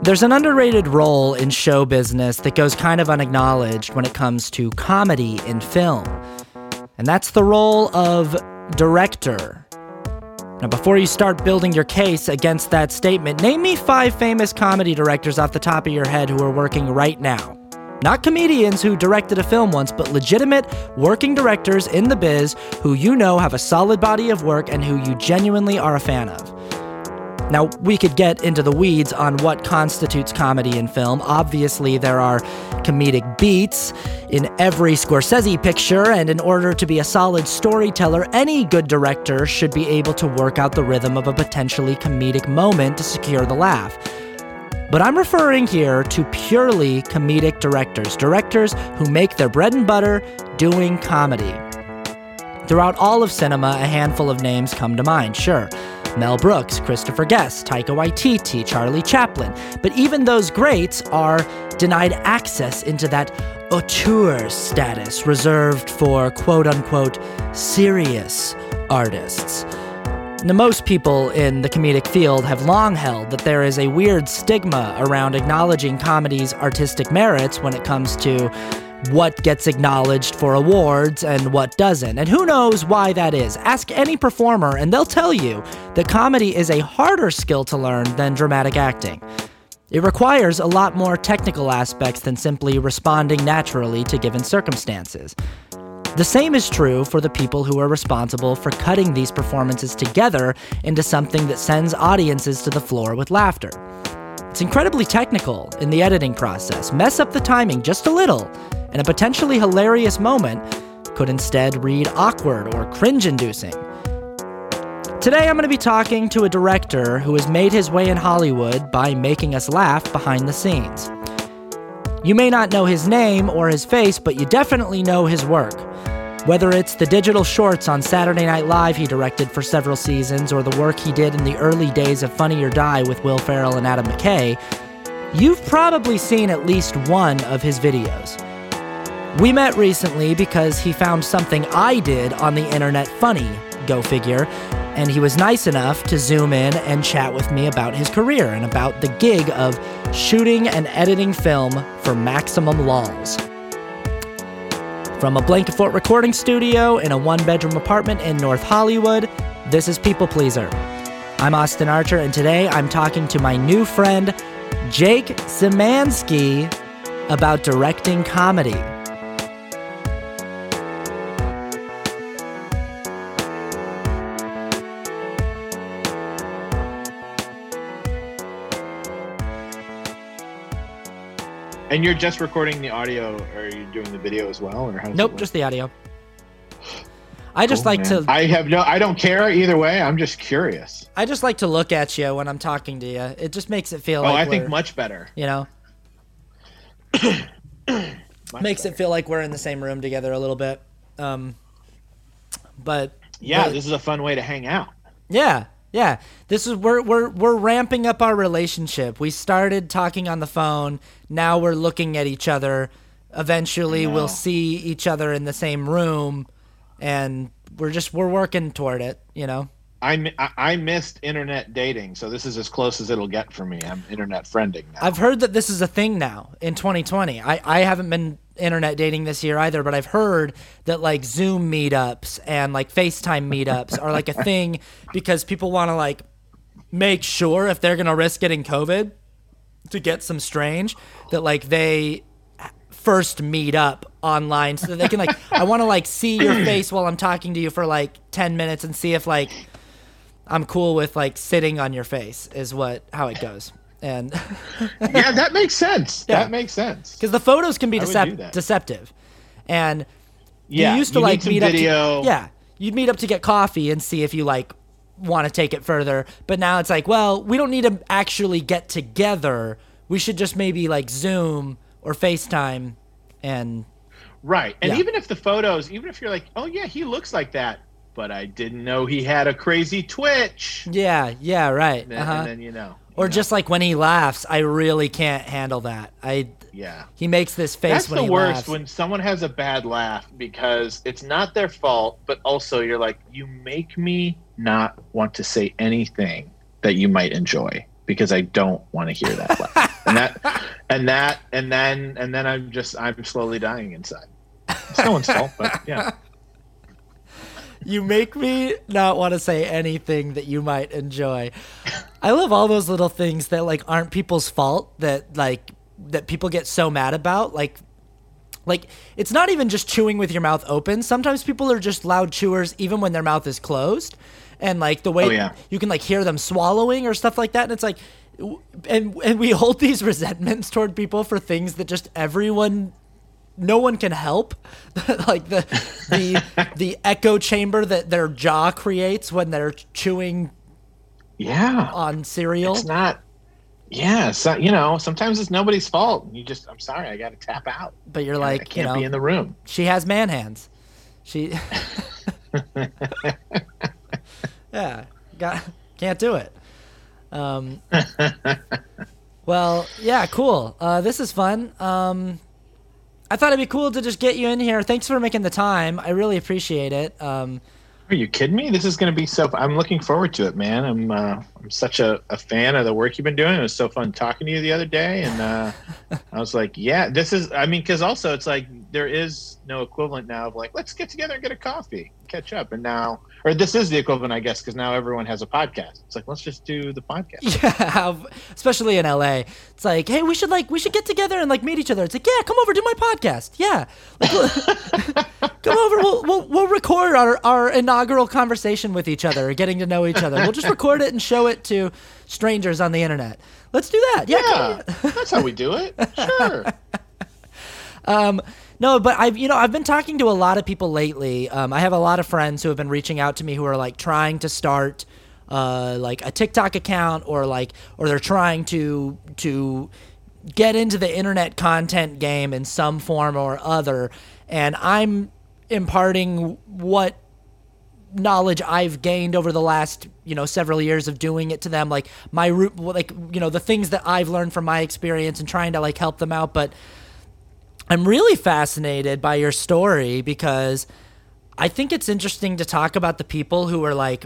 There's an underrated role in show business that goes kind of unacknowledged when it comes to comedy in film, and that's the role of director. Now, before you start building your case against that statement, name me 5 famous comedy directors off the top of your head who are working right now. Not comedians who directed a film once, but legitimate working directors in the biz who you know have a solid body of work and who you genuinely are a fan of. Now, we could get into the weeds on what constitutes comedy in film. Obviously, there are comedic beats in every Scorsese picture, and in order to be a solid storyteller, any good director should be able to work out the rhythm of a potentially comedic moment to secure the laugh. But I'm referring here to purely comedic directors who make their bread and butter doing comedy. Throughout all of cinema, a handful of names come to mind, sure. Mel Brooks, Christopher Guest, Taika Waititi, Charlie Chaplin. But even those greats are denied access into that auteur status reserved for quote-unquote serious artists. Now, most people in the comedic field have long held that there is a weird stigma around acknowledging comedy's artistic merits when it comes to what gets acknowledged for awards and what doesn't. And who knows why that is? Ask any performer and they'll tell you that comedy is a harder skill to learn than dramatic acting. It requires a lot more technical aspects than simply responding naturally to given circumstances. The same is true for the people who are responsible for cutting these performances together into something that sends audiences to the floor with laughter. It's incredibly technical in the editing process. Mess up the timing just a little, and a potentially hilarious moment could instead read awkward or cringe-inducing. Today I'm going to be talking to a director who has made his way in Hollywood by making us laugh behind the scenes. You may not know his name or his face, but you definitely know his work. Whether it's the digital shorts on Saturday Night Live he directed for several seasons, or the work he did in the early days of Funny or Die with Will Ferrell and Adam McKay, you've probably seen at least one of his videos. We met recently because he found something I did on the internet funny, go figure, and he was nice enough to zoom in and chat with me about his career and about the gig of shooting and editing film for Maximum Lulz. From a Blanketfort recording studio in a one-bedroom apartment in North Hollywood, this is People Pleaser. I'm Austin Archer, and today I'm talking to my new friend, Jake Szymanski, about directing comedy. And you're just recording the audio, or are you doing the video as well, or how's Nope, just the audio. I just like to. I don't care either way. I'm just curious. I just like to look at you when I'm talking to you. It just makes it feel like I think much better. You know, makes it feel like we're in the same room together a little bit. But this is a fun way to hang out. Yeah. This is we're ramping up our relationship. We started talking on the phone. Now we're looking at each other. Eventually we'll see each other in the same room, and we're working toward it, you know. I missed internet dating, so this is as close as it'll get for me. I'm internet friending now. I've heard that this is a thing now in 2020. I haven't been internet dating this year either, but I've heard that like Zoom meetups and like FaceTime meetups are like a thing because people want to like make sure if they're going to risk getting COVID to get some strange that like they first meet up online so that they can like, I want to like see your face while I'm talking to you for like 10 minutes and see if like I'm cool with like sitting on your face is how it goes. And yeah, that makes sense. Yeah. That makes sense. Because the photos can be deceptive. And you used to like meet video. up. You'd meet up to get coffee and see if you like want to take it further. But now it's like, well, we don't need to actually get together. We should just maybe like Zoom or FaceTime and. Right. And even if the photos, even if you're like, oh yeah, he looks like that, but I didn't know he had a crazy twitch. Yeah, right. And then you know. Or just like when he laughs, I really can't handle that. He makes this face when he laughs. That's the worst, when someone has a bad laugh because it's not their fault, but also you're like, you make me not want to say anything that you might enjoy because I don't want to hear that laugh. and then I'm slowly dying inside. It's no one's fault, but yeah. You make me not want to say anything that you might enjoy. I love all those little things that like aren't people's fault that people get so mad about. Like it's not even just chewing with your mouth open. Sometimes people are just loud chewers even when their mouth is closed. And like the way you can like hear them swallowing or stuff like that. And it's like, and we hold these resentments toward people for things that just no one can help. Like the echo chamber that their jaw creates when they're chewing on cereal. It's not. Yeah, so, sometimes it's nobody's fault. I'm sorry, I got to tap out. But you're like, I can't be in the room. She has man hands. She, can't do it. Well, yeah, cool. This is fun. I thought it'd be cool to just get you in here. Thanks for making the time. I really appreciate it. Are you kidding me? This is going to be I'm looking forward to it, man. I'm such a fan of the work you've been doing. It was so fun talking to you the other day. And I was like, yeah, because also it's like there is no equivalent now of like, let's get together and get a coffee, catch up. And now, or this is the equivalent, I guess, because now everyone has a podcast. It's like, let's just do the podcast. Yeah, especially in LA. It's like, hey, we should get together and like meet each other. It's like, yeah, come over, do my podcast. Yeah. Come over, we'll record our inaugural conversation with each other, getting to know each other. We'll just record it and show it to strangers on the internet. Let's do that. Yeah, that's how we do it. Sure. No, but I've been talking to a lot of people lately. I have a lot of friends who have been reaching out to me who are like trying to start like a TikTok account or they're trying to get into the internet content game in some form or other. And I'm imparting what knowledge I've gained over the last, several years of doing it to them, like the things that I've learned from my experience and trying to like help them out. But I'm really fascinated by your story because I think it's interesting to talk about the people who are like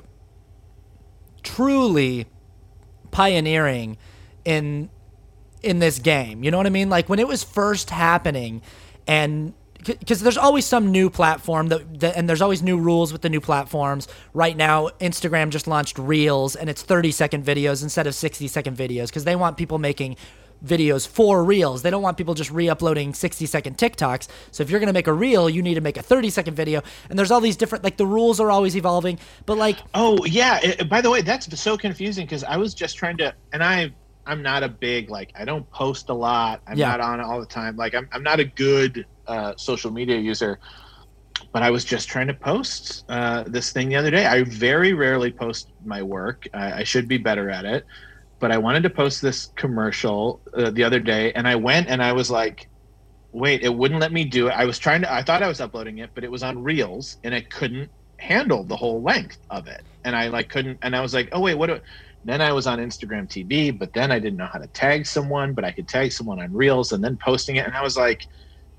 truly pioneering in this game. You know what I mean? Like when it was first happening, and because there's always some new platform and there's always new rules with the new platforms. Right now, Instagram just launched Reels, and it's 30-second videos instead of 60-second videos because they want people making videos for Reels. They don't want people just re-uploading 60-second TikToks. So if you're going to make a Reel, you need to make a 30-second video. And there's all these different, like the rules are always evolving. But like, oh yeah. By the way, that's so confusing because I was just trying to, and I'm not a big, like, I don't post a lot. I'm not on it all the time. Like I'm not a good social media user, but I was just trying to post this thing the other day. I very rarely post my work. I should be better at it. But I wanted to post this commercial the other day, and I went and I was like, wait, it wouldn't let me do it. I thought I was uploading it, but it was on Reels, and it couldn't handle the whole length of it. And I like couldn't, and I was like, oh wait, then I was on Instagram TV, but then I didn't know how to tag someone, but I could tag someone on Reels and then posting it. And I was like,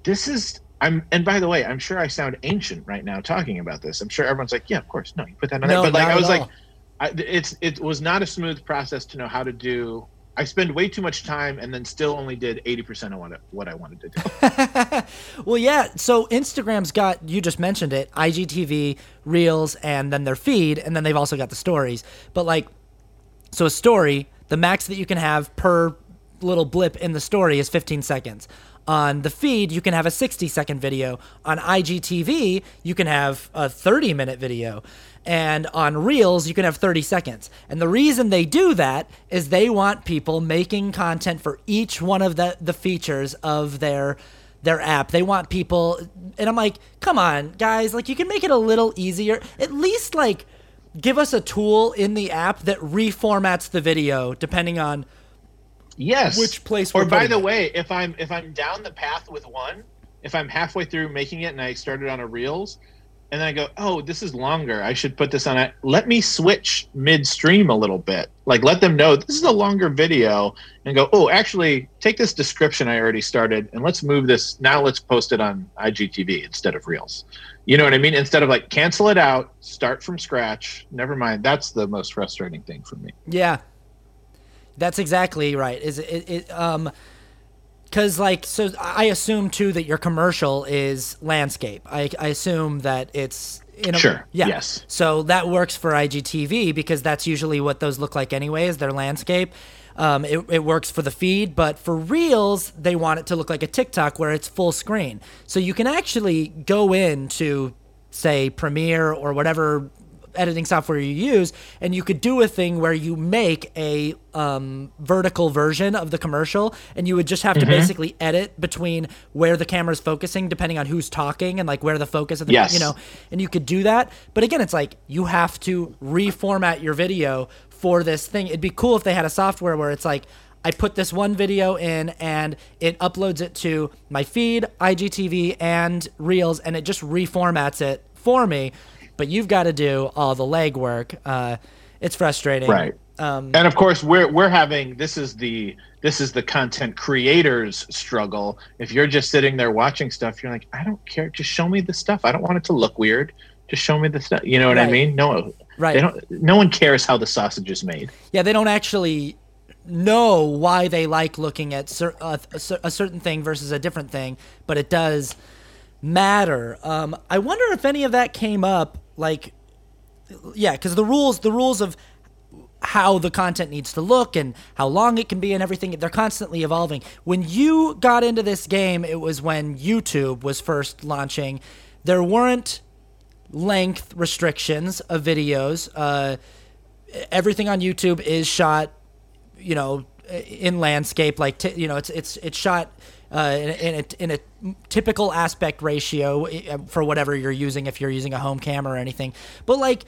and by the way, I'm sure I sound ancient right now talking about this. I'm sure everyone's like, yeah, of course. No, you put that on there. But like, I was like, it was not a smooth process to know how to do. I spend way too much time and then still only did 80% of what I wanted to do. Well, yeah. So Instagram's got, you just mentioned it, IGTV, Reels, and then their feed, and then they've also got the stories. But like, so a story, the max that you can have per little blip in the story is 15 seconds. On the feed, you can have a 60-second video. On IGTV, you can have a 30-minute video. And on Reels, you can have 30 seconds. And the reason they do that is they want people making content for each one of the features of their app. They want people, and I'm like, come on, guys, like you can make it a little easier. At least like give us a tool in the app that reformats the video depending on which place we're Or by the way, if I'm down the path with one, if I'm halfway through making it and I started on a Reels, and then I go, oh, this is longer, I should put this on it. Let me switch midstream a little bit. Like let them know this is a longer video and go, oh, actually take this description I already started and let's move this. Now let's post it on IGTV instead of Reels. You know what I mean? Instead of like cancel it out, start from scratch. Never mind. That's the most frustrating thing for me. Yeah. That's exactly right. Because so I assume too that your commercial is landscape. I assume that it's sure. Yeah. Yes. So that works for IGTV because that's usually what those look like anyways. They're landscape. It works for the feed, but for Reels, they want it to look like a TikTok where it's full screen. So you can actually go into, say, Premiere or whatever editing software you use, and you could do a thing where you make a vertical version of the commercial, and you would just have to basically edit between where the camera's focusing depending on who's talking and like where the focus of the and you could do that. But again, it's like you have to reformat your video for this thing. It'd be cool if they had a software where it's like, I put this one video in and it uploads it to my feed, IGTV, and Reels, and it just reformats it for me. But you've got to do all the legwork. It's frustrating, right? And of course, we're having this is the content creators struggle. If you're just sitting there watching stuff, you're like, I don't care. Just show me the stuff. I don't want it to look weird. Just show me the stuff. You know what I mean? No, right. No one cares how the sausage is made. Yeah, they don't actually know why they like looking at a certain thing versus a different thing, but it does matter. I wonder if any of that came up. Like, yeah, because the rules of how the content needs to look and how long it can be and everything, they're constantly evolving. When you got into this game, it was when YouTube was first launching. There weren't length restrictions of videos. Everything on YouTube is shot, in landscape, like it's shot in a typical aspect ratio for whatever you're using, if you're using a home camera or anything. But like,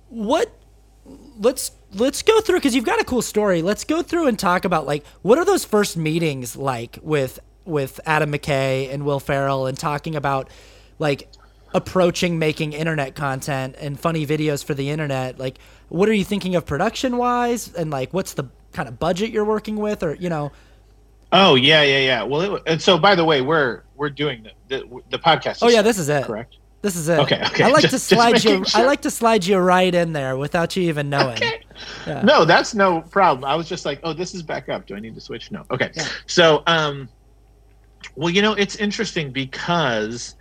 let's go through, because you've got a cool story. Let's go through and talk about like, what are those first meetings like with Adam McKay and Will Ferrell, and talking about like approaching making internet content and funny videos for the internet. Like, what are you thinking of production wise, and like what's the kind of budget you're working with, or Oh yeah. Well, and so by the way, we're doing the podcast. Oh yeah, this is it. Correct. This is it. Okay. I like to slide you. Sure. I like to slide you right in there without you even knowing. Okay. Yeah. No, that's no problem. I was just like, oh, this is back up. Do I need to switch? No. Okay. Yeah. So, well, it's interesting because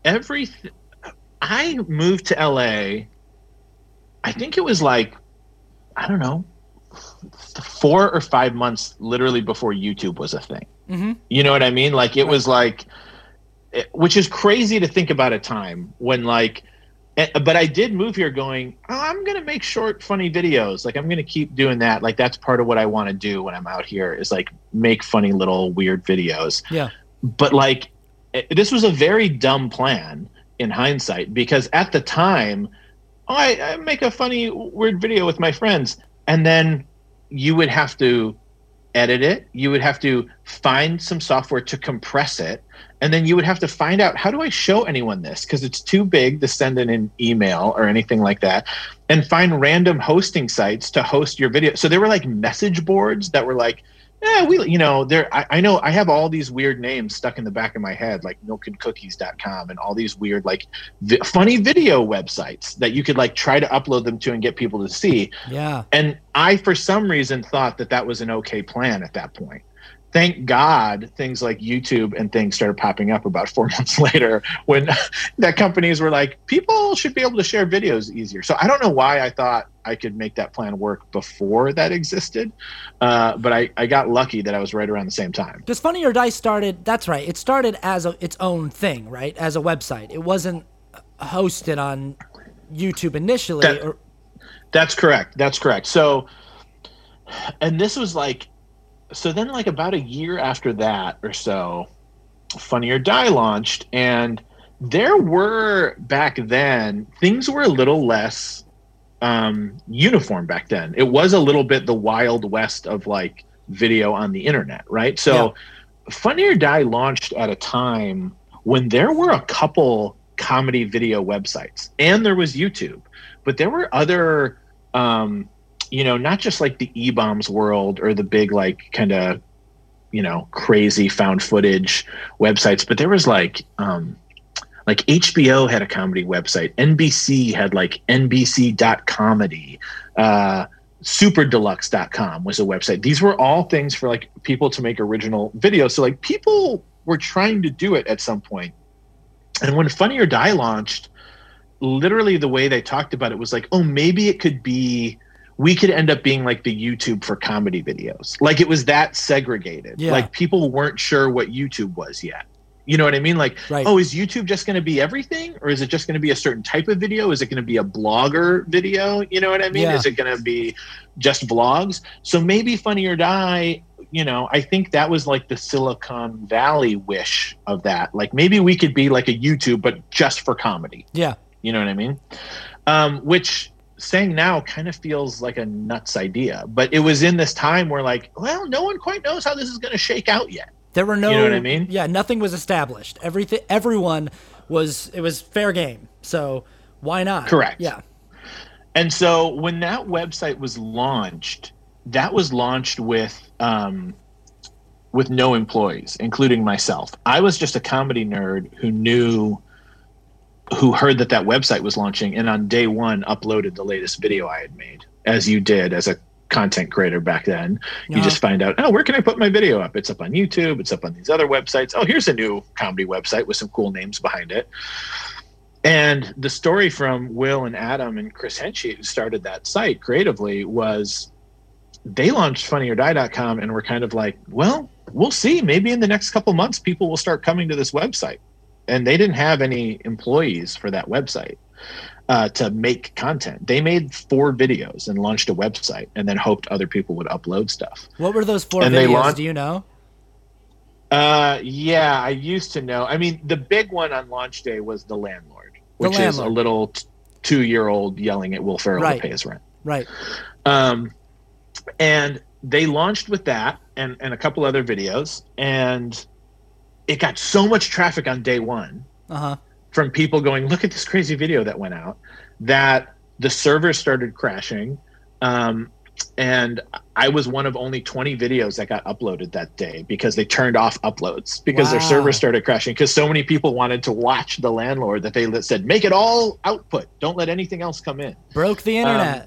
I moved to LA. I think it was like, I don't know, 4 or 5 months literally before YouTube was a thing. Mm-hmm. You know what I mean? Like it was like, which is crazy to think about a time when like, but I did move here going, oh, I'm going to make short, funny videos. Like I'm going to keep doing that. Like that's part of what I want to do when I'm out here is like make funny little weird videos. Yeah. But like, this was a very dumb plan in hindsight, because at the time, I make a funny, weird video with my friends. And then you would have to edit it. You would have to find some software to compress it. And then you would have to find out, how do I show anyone this? Because it's too big to send in an email or anything like that. And find random hosting sites to host your video. So there were like message boards that were like, I know I have all these weird names stuck in the back of my head, like milkandcookies.com and all these weird, like funny video websites that you could like try to upload them to and get people to see. Yeah. And I, for some reason, thought that was an okay plan at that point. Thank God things like YouTube and things started popping up about 4 months later, when that companies were like, people should be able to share videos easier. So I don't know why I thought I could make that plan work before that existed. But I got lucky that I was right around the same time. Because Funny or Die started, that's right, it started as its own thing, right? As a website. It wasn't hosted on YouTube initially. That's correct. That's correct. So, and this was like, so then like about a year after that or so, Funny or Die launched, and there were, back then, things were a little less uniform back then. It was a little bit the Wild West of like video on the internet, right? So Funny or Die launched at a time when there were a couple comedy video websites, and there was YouTube, but there were other not just like the E-Bombs world or the big like kind of, crazy found footage websites, but there was like HBO had a comedy website. NBC had like NBC.comedy. superdeluxe.com was a website. These were all things for like people to make original videos. So like people were trying to do it at some point. And when Funny or Die launched, literally the way they talked about it was like, oh, maybe it could be, we could end up being like the YouTube for comedy videos. Like it was that segregated. Yeah. Like people weren't sure what YouTube was yet. You know what I mean? Like, right. Oh, is YouTube just going to be everything? Or is it just going to be a certain type of video? Is it going to be a blogger video? You know what I mean? Yeah. Is it going to be just vlogs? So maybe Funny or Die, you know, I think that was like the Silicon Valley wish of that. Like maybe we could be like a YouTube, but just for comedy. Yeah. You know what I mean? Which saying now kind of feels like a nuts idea. But it was in this time where like, well, no one quite knows how this is going to shake out yet. There were no, you know what I mean? Yeah, nothing was established. Everyone was, it was fair game. So why not? Correct. Yeah. And so when that website was launched, that was launched with no employees, including myself. I was just a comedy nerd who heard that website was launching, and on day one uploaded the latest video I had made, as you did as a content creator back then. You just find out, oh, where can I put my video up? It's up on YouTube. It's up on these other websites. Oh, here's a new comedy website with some cool names behind it. And the story from Will and Adam and Chris Henchy, who started that site creatively, was they launched funnyordie.com and were kind of like, well, we'll see. Maybe in the next couple months, people will start coming to this website. And they didn't have any employees for that website to make content. They made 4 videos and launched a website and then hoped other people would upload stuff. What were those 4 videos? Do you know? Yeah, I used to know. I mean, the big one on launch day was The Landlord, which is a little 2-year-old yelling at Will Ferrell to pay his rent. Right. And they launched with that and a couple other videos, and it got so much traffic on day one from people going, look at this crazy video that went out, that the servers started crashing. And I was one of only 20 videos that got uploaded that day because they turned off uploads because their servers started crashing because so many people wanted to watch The Landlord that they said, make it all output. Don't let anything else come in. Broke the internet.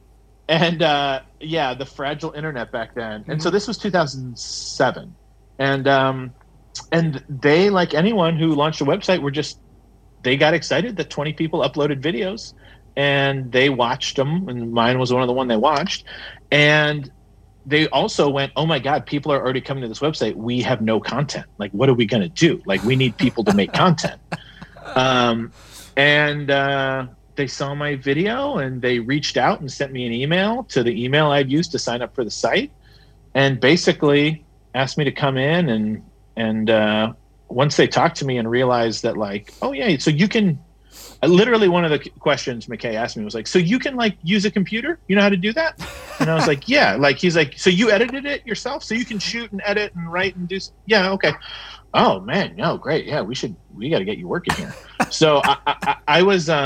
Yeah, the fragile internet back then. And so this was 2007. And they, like anyone who launched a website, they got excited that 20 people uploaded videos and they watched them. And mine was one of the one they watched. And they also went, oh my God, people are already coming to this website. We have no content. Like, what are we going to do? Like, we need people to make content. They saw my video and they reached out and sent me an email to the email I'd used to sign up for the site, and basically asked me to come in. And once they talked to me and realized that, like, oh yeah, so you can, literally one of the questions McKay asked me was like, so you can like use a computer? You know how to do that? And I was like, yeah. Like, he's like, so you edited it yourself? So you can shoot and edit and write and do? Yeah, okay. Oh man, no, great. Yeah, we got to get you working here. So I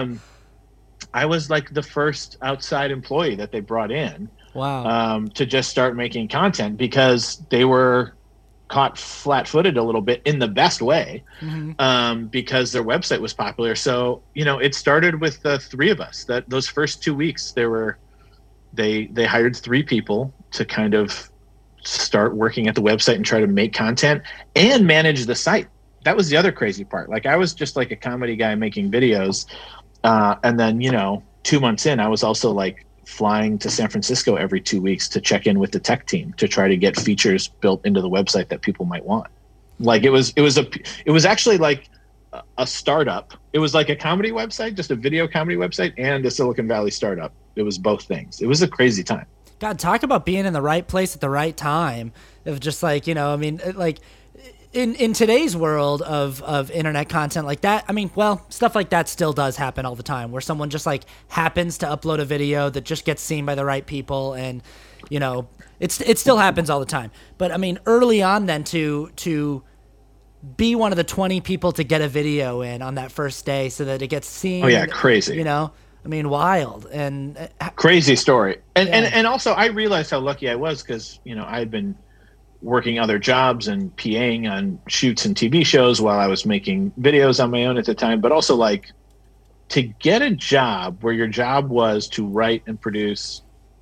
was like the first outside employee that they brought in. Wow. To just start making content because they were caught flat-footed a little bit in the best way, because their website was popular. So, you know, it started with the 3 of us. That those first 2 weeks, they hired 3 people to kind of start working at the website and try to make content and manage the site. That was the other crazy part. Like, I was just like a comedy guy making videos. And then, you know, 2 months in, I was also like flying to San Francisco every 2 weeks to check in with the tech team to try to get features built into the website that people might want. Like, it was actually like a startup. It was like a comedy website, just a video comedy website, and a Silicon Valley startup. It was both things. It was a crazy time. God, talk about being in the right place at the right time. Of just like, you know, I mean, like in today's world of internet content like that, I mean, well, stuff like that still does happen all the time, where someone just like happens to upload a video that just gets seen by the right people, and you know, it still happens all the time. But I mean, early on then to be one of the 20 people to get a video in on that first day so that it gets seen. Oh yeah, crazy. You know, I mean, wild and crazy story. And also I realized how lucky I was because, you know, I had been working other jobs and PAing on shoots and TV shows while I was making videos on my own at the time. But also, like, to get a job where your job was to write and produce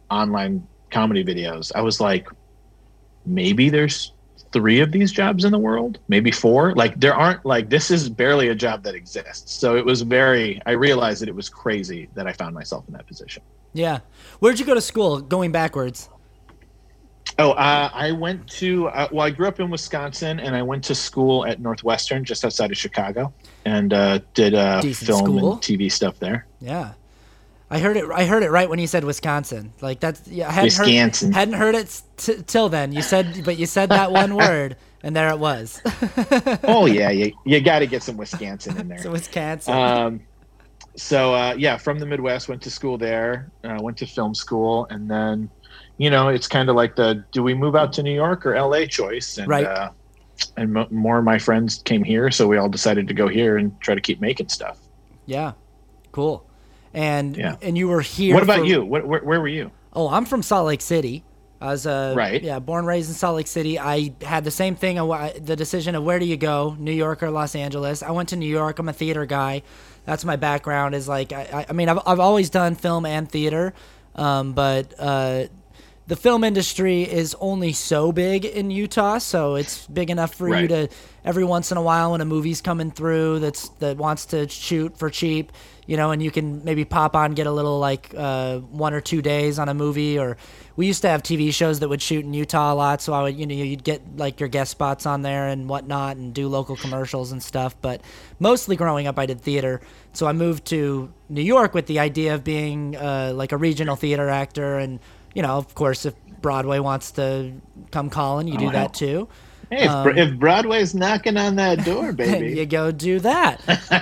online comedy videos. I was like, maybe there's 3 of these jobs in the world, maybe 4. Like there aren't, like, this is barely a job that exists. So it was I realized that it was crazy that I found myself in that position. Yeah. Where'd you go to school, going backwards? Oh, I went to, I grew up in Wisconsin, and I went to school at Northwestern just outside of Chicago, and did film school. and TV stuff there. Yeah. I heard it right when you said Wisconsin. Like that's, yeah, I hadn't heard it till then. You said that one word, and there it was. Oh yeah, you got to get some Wisconsin in there. So Wisconsin. Yeah, from the Midwest, went to school there. Went to film school, and then, it's kind of like do we move out to New York or LA choice? And, right. And more of my friends came here, so we all decided to go here and try to keep making stuff. Yeah, cool. And you were here. What about you? Where were you? Oh, I'm from Salt Lake City. I was right. Yeah, born and raised in Salt Lake City. I had the same thing. The decision of where do you go, New York or Los Angeles. I went to New York. I'm a theater guy. That's my background. Is like I mean I've always done film and theater, but the film industry is only so big in Utah, so it's big enough for you to every once in a while when a movie's coming through that wants to shoot for cheap, and you can maybe pop on, get a little 1 or 2 days on a movie. Or we used to have TV shows that would shoot in Utah a lot, so I would, you'd get your guest spots on there and whatnot and do local commercials and stuff. But mostly growing up, I did theater. So I moved to New York with the idea of being a regional theater actor. And, of course, if Broadway wants to come calling, you do that too. Hey, if Broadway's knocking on that door, baby. You go do that.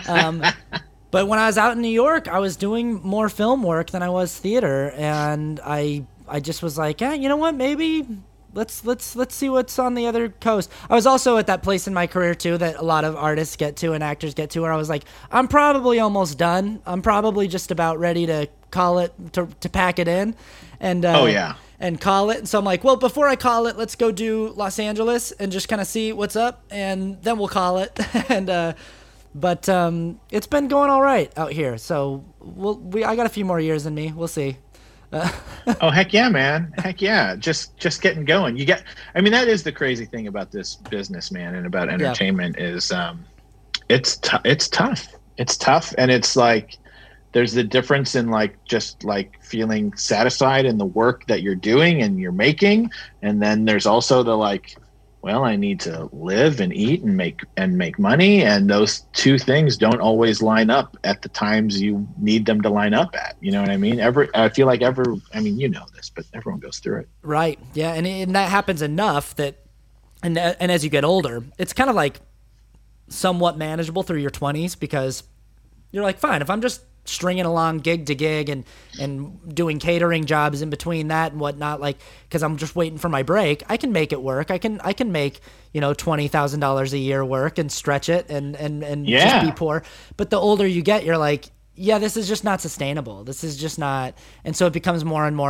But when I was out in New York, I was doing more film work than I was theater, and I just was like, yeah, you know what? Maybe let's see what's on the other coast. I was also at that place in my career too that a lot of artists get to and actors get to, where I was like, I'm probably almost done. I'm probably just about ready to call it, to pack it in, and and call it. And so I'm like, well, before I call it, let's go do Los Angeles and just kind of see what's up, and then we'll call it. And but it's been going all right out here. So I got a few more years in me. We'll see. Oh, heck yeah, man. Heck yeah. Just getting going. That is the crazy thing about this business, man, and about entertainment is it's tough. It's tough. And it's like, there's the difference in just feeling satisfied in the work that you're doing and you're making. And then there's also the well, I need to live and eat and make money, and those two things don't always line up at the times you need them to line up at. You know what I mean? I feel like this, but everyone goes through it. Right. Yeah, and that happens enough that, and as you get older, it's kind of somewhat manageable through your 20s, because you're like, fine, if I'm just stringing along gig to gig and doing catering jobs in between that and whatnot, because I'm just waiting for my break, I can make it work. I can make $20,000 a year work and stretch it and just be poor. But the older you get, you're like, yeah, this is just not sustainable. This is just not. And so it becomes more and more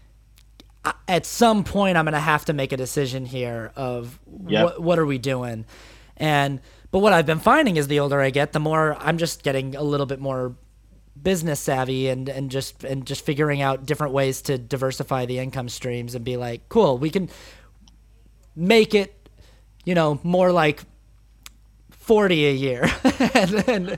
at some point I'm gonna have to make a decision here of what are we doing. But what I've been finding is the older I get, the more I'm just getting a little bit more business savvy and just figuring out different ways to diversify the income streams and be like, cool, we can make it, more like 40 a year and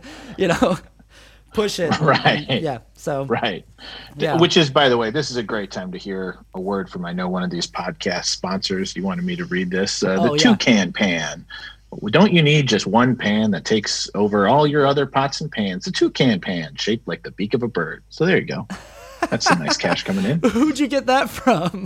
push it. Right. Yeah. So. Right. Yeah. Which is, by the way, this is a great time to hear a word from, I know, one of these podcast sponsors. You wanted me to read this, the Toucan Pan. Don't you need just one pan that takes over all your other pots and pans? A Toucan Pan shaped like the beak of a bird. So there you go. That's some nice cash coming in. Who'd you get that from?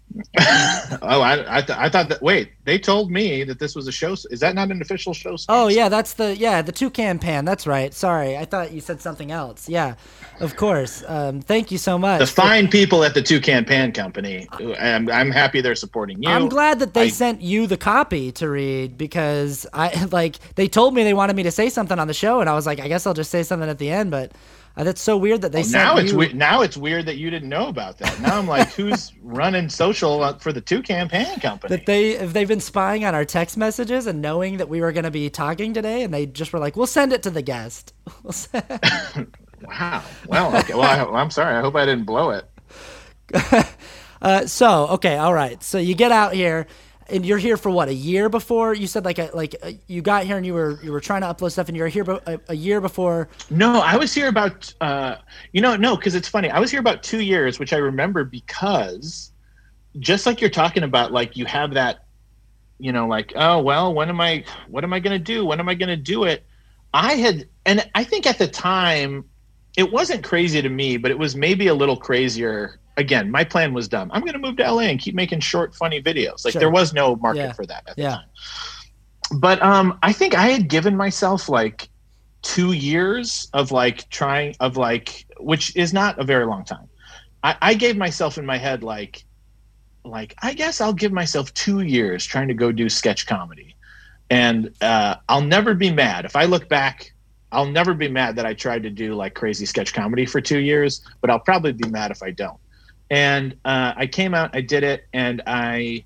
I thought that. Wait, they told me that this was a show. Is that not an official show sponsor? Oh yeah, that's the Toucan Pan. That's right. Sorry, I thought you said something else. Yeah, of course. Thank you so much. The fine people at the Toucan Pan Company. I'm happy they're supporting you. I'm glad that they sent you the copy to read, because they told me they wanted me to say something on the show, and I was like, I guess I'll just say something at the end, but. That's so weird that they sent you. Now it's weird that you didn't know about that. Now I'm like, who's running social for the Toucan Pan Company? That if they've been spying on our text messages and knowing that we were going to be talking today, and they just were like, we'll send it to the guest. Wow. Well, okay. Well, I'm sorry. I hope I didn't blow it. Okay, all right. So you get out here, and you're here for what, a year before? You said you got here and you were trying to upload stuff, and you were here a year before. No, I was here about no, because it's funny. I was here about 2 years, which I remember because just like you're talking about, like you have that, like, oh well, what am I gonna do? When am I gonna do it? And I think at the time it wasn't crazy to me, but it was maybe a little crazier. Again, my plan was dumb. I'm going to move to LA and keep making short, funny videos. Like Sure. there was no market for that at the time. But I think I had given myself like 2 years of which is not a very long time. I gave myself in my head like I guess I'll give myself 2 years trying to go do sketch comedy, and I'll never be mad if I look back. I'll never be mad that I tried to do like crazy sketch comedy for 2 years, but I'll probably be mad if I don't. And I came out, I did it, and I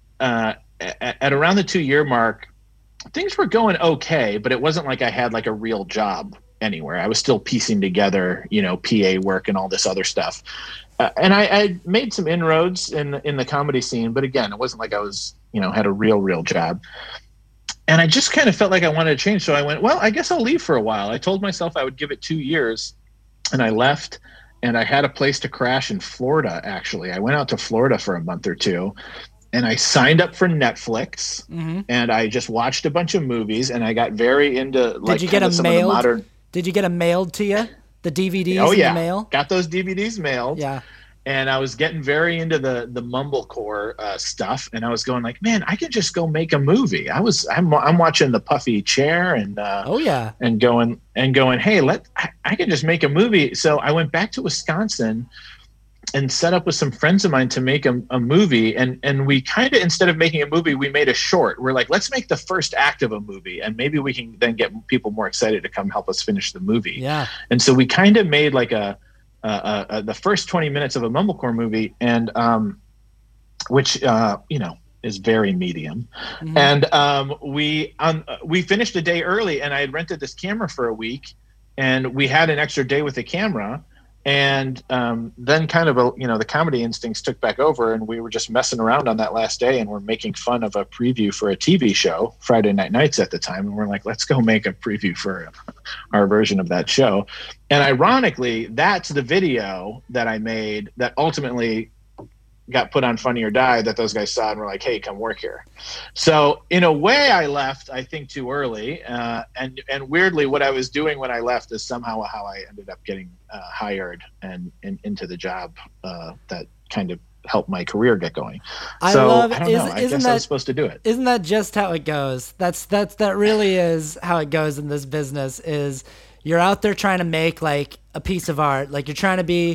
at around the 2 year mark, things were going okay, but it wasn't like I had like a real job anywhere. I was still piecing together, PA work and all this other stuff. And I made some inroads in the comedy scene, but again, it wasn't like I was, had a real job. And I just kind of felt like I wanted to change. So I went, well, I guess I'll leave for a while. I told myself I would give it 2 years, and I left, and I had a place to crash in Florida, actually. I went out to Florida for a month or two, and I signed up for Netflix, and I just watched a bunch of movies, and I got very into like Did you get them mailed? Modern... Did you get them mailed to you? The DVDs in the mail? Got those DVDs mailed. Yeah. And I was getting very into the mumblecore stuff, and I was going like, man, I could just go make a movie. I'm watching The Puffy Chair and and going, hey, I can just make a movie. So I went back to Wisconsin and set up with some friends of mine to make a movie, and we kind of, instead of making a movie, we made a short. We're like, let's make the first act of a movie, and maybe we can then get people more excited to come help us finish the movie. Yeah. And so we kind of made like the first 20 minutes of a mumblecore movie, and which is very medium. And we finished a day early, and I had rented this camera for a week, and we had an extra day with the camera. And then kind of the comedy instincts took back over, and we were just messing around on that last day, and we're making fun of a preview for a TV show, Friday Night Nights at the time, and we're like, let's go make a preview for our version of that show. And ironically, that's the video that I made that ultimately got put on Funny or Die, that those guys saw and were like, hey, come work here. So in a way, I left, I think, too early. And weirdly, what I was doing when I left is somehow how I ended up getting hired and into the job that kind of helped my career get going. I don't know. I guess I was supposed to do it. Isn't that just how it goes? That really is how it goes in this business. Is you're out there trying to make like a piece of art. Like you're trying to be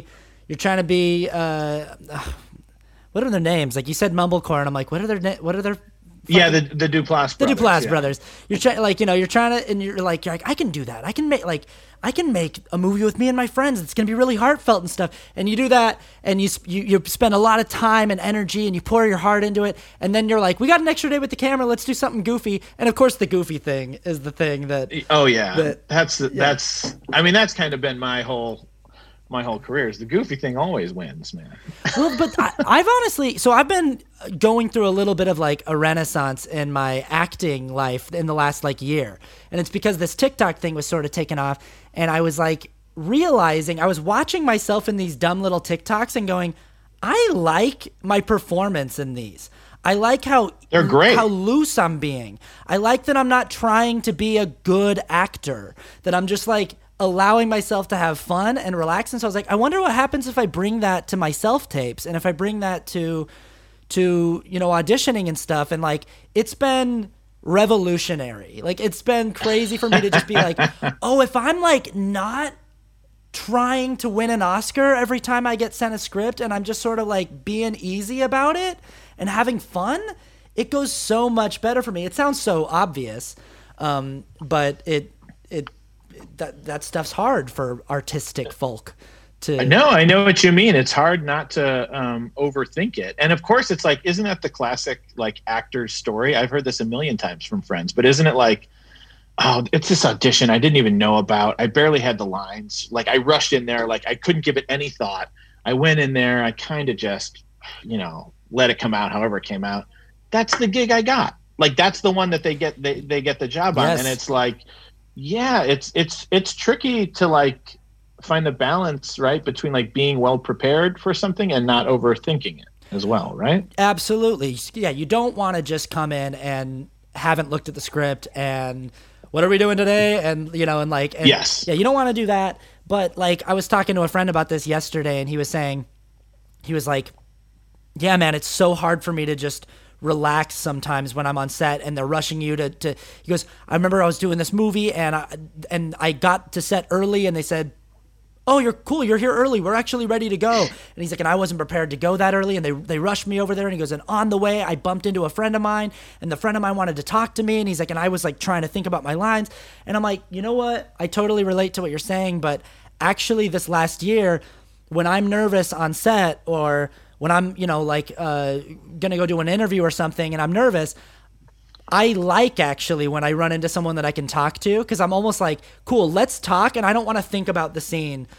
what are their names? Like you said, mumblecore, and I'm like, what are their Yeah, the Duplass brothers. The Duplass brothers. You're trying to, and you're like, I can do that. I can make a movie with me and my friends. It's gonna be really heartfelt and stuff. And you do that, and you spend a lot of time and energy, and you pour your heart into it. And then you're like, we got an extra day with the camera. Let's do something goofy. And of course, the goofy thing is the thing that. Oh yeah, that's. I mean, that's kind of been my whole career. Is the goofy thing always wins, man. Well, but I've been going through a little bit of like a renaissance in my acting life in the last like year. And it's because this TikTok thing was sort of taken off, and I was like realizing, I was watching myself in these dumb little TikToks and going, I like my performance in these. I like how they're great, how loose I'm being. I like that I'm not trying to be a good actor, that I'm just like allowing myself to have fun and relax. And so I was like, I wonder what happens if I bring that to my self-tapes, and if I bring that to auditioning and stuff. And like, it's been revolutionary. Like, it's been crazy for me to just be like, oh, if I'm like not trying to win an Oscar every time I get sent a script, and I'm just sort of like being easy about it and having fun, it goes so much better for me. It sounds so obvious, but that stuff's hard for artistic folk to. No, I know what you mean. It's hard not to overthink it. And of course, it's like, isn't that the classic like actor's story? I've heard this a million times from friends, but isn't it like, oh, it's this audition I didn't even know about. I barely had the lines. Like I rushed in there, like I couldn't give it any thought. I went in there, I kind of just, let it come out however it came out. That's the gig I got. Like, that's the one that they get the job on. And it's like, yeah, it's tricky to like find the balance, right, between like being well prepared for something and not overthinking it as well, right? Absolutely. Yeah, you don't want to just come in and haven't looked at the script and what are we doing today? And, yes. Yeah, you don't want to do that. But like, I was talking to a friend about this yesterday, and he was like, yeah, man, it's so hard for me to just relax sometimes when I'm on set and they're rushing you to he goes, I remember I was doing this movie and I got to set early and they said, oh, you're cool, you're here early, we're actually ready to go. And he's like, and I wasn't prepared to go that early, and they rushed me over there. And he goes, and on the way I bumped into a friend of mine, and the friend of mine wanted to talk to me, and he's like, and I was like trying to think about my lines. And I'm like, you know what, I totally relate to what you're saying, but actually this last year, when I'm nervous on set, or when I'm gonna go do an interview or something and I'm nervous, I like actually when I run into someone that I can talk to, because I'm almost like, cool, let's talk, and I don't want to think about the scene.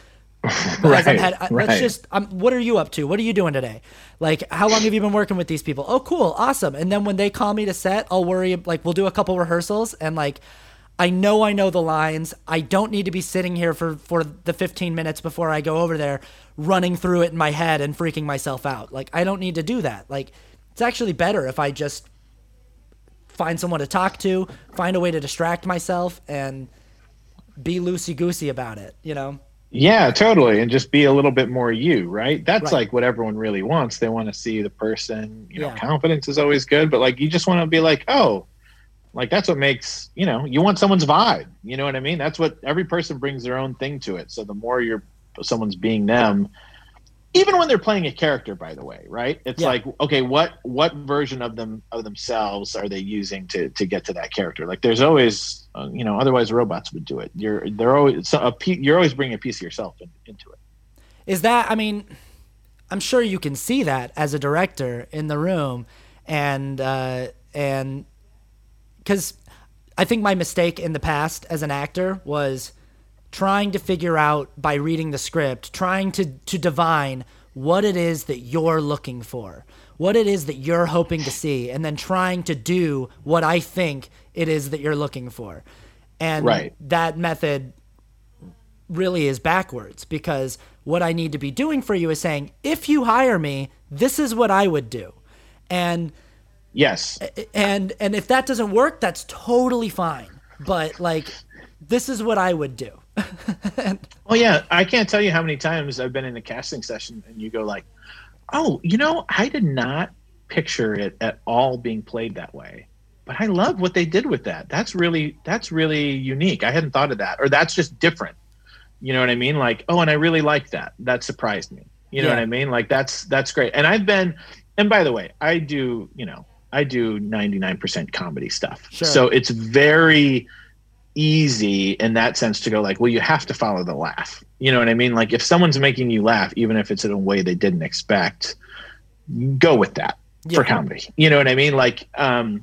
Let's just, what are you up to? What are you doing today? Like, how long have you been working with these people? Oh, cool, awesome. And then when they call me to set, I'll worry, like, we'll do a couple rehearsals, and like, I know the lines. I don't need to be sitting here for the 15 minutes before I go over there running through it in my head and freaking myself out. Like, I don't need to do that. Like, it's actually better if I just find someone to talk to, find a way to distract myself, and be loosey-goosey about it, Yeah, totally. And just be a little bit more you, right? That's like what everyone really wants. They want to see the person, confidence is always good, but like, you just want to be like, oh, like, that's what makes, you want someone's vibe. You know what I mean? That's what every person brings their own thing to it. So the more someone's being them, even when they're playing a character, by the way, right? It's like, okay, what version of themselves are they using to get to that character? Like, there's always, otherwise robots would do it. You're always bringing a piece of yourself into it. Is that, I mean, I'm sure you can see that as a director in the room, and because I think my mistake in the past as an actor was trying to figure out, by reading the script, trying to divine what it is that you're looking for, what it is that you're hoping to see, and then trying to do what I think it is that you're looking for. And that method really is backwards, because what I need to be doing for you is saying, if you hire me, this is what I would do. And yes. And if that doesn't work, that's totally fine. But like, this is what I would do. Well, yeah, I can't tell you how many times I've been in a casting session and you go like, oh, I did not picture it at all being played that way, but I love what they did with that. That's really unique. I hadn't thought of that, or that's just different. You know what I mean? Like, oh, and I really like that. That surprised me. You know what I mean? Like, that's great. And by the way, I do 99% comedy stuff. Sure. So it's very easy in that sense to go like, well, you have to follow the laugh. You know what I mean? Like, if someone's making you laugh, even if it's in a way they didn't expect, go with that for comedy. You know what I mean? Like, I've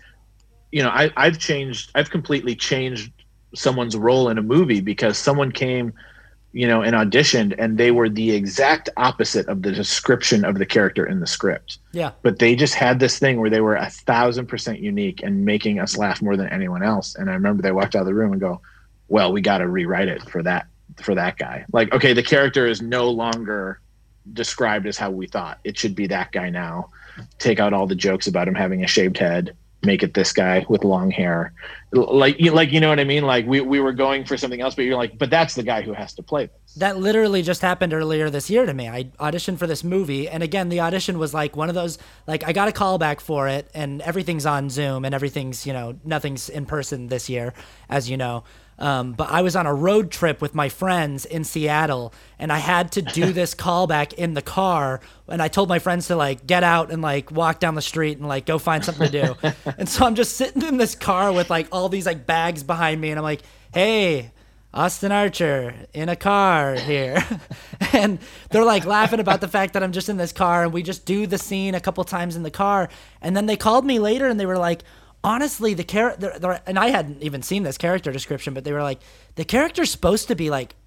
completely changed someone's role in a movie because someone came, and auditioned, and they were the exact opposite of the description of the character in the script. Yeah. But they just had this thing where they were 1,000% unique and making us laugh more than anyone else. And I remember they walked out of the room and go, well, we got to rewrite it for that guy. Like, okay, the character is no longer described as how we thought. It should be that guy now. Take out all the jokes about him having a shaved head, make it this guy with long hair. Like, you know what I mean? Like, we were going for something else, but you're like, but that's the guy who has to play this. That literally just happened earlier this year to me. I auditioned for this movie, and again, the audition was like one of those, like, I got a call back for it, and everything's on Zoom, and everything's, nothing's in person this year, as you know. But I was on a road trip with my friends in Seattle, and I had to do this callback in the car. And I told my friends to like get out and like walk down the street and like go find something to do. And so I'm just sitting in this car with like all these like bags behind me, and I'm like, hey, Austin Archer in a car here. And they're like laughing about the fact that I'm just in this car, and we just do the scene a couple times in the car. And then they called me later and they were like, honestly, the character, and I hadn't even seen this character description, but they were like, the character's supposed to be like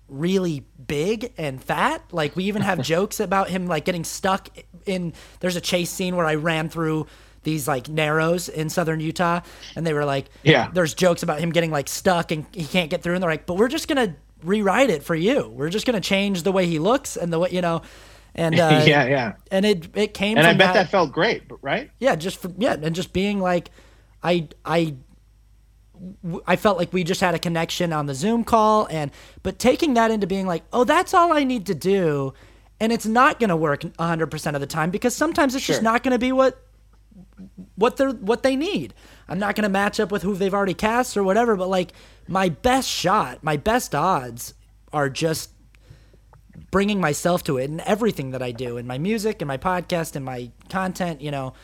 really big and fat. Like, we even have jokes about him like getting stuck in, there's a chase scene where I ran through these like narrows in southern Utah, and they were like, there's jokes about him getting like stuck and he can't get through, and they're like, but we're just gonna rewrite it for you. We're just gonna change the way he looks and the way, and and it came and from I bet that felt great, right? And just being like, I felt like we just had a connection on the Zoom call, but taking that into being like, oh, that's all I need to do, and it's not going to work 100% of the time, because sometimes it's just not going to be what they need. I'm not going to match up with who they've already cast or whatever, but like, my best shot, my best odds are just bringing myself to it in everything that I do, in my music and my podcast and my content.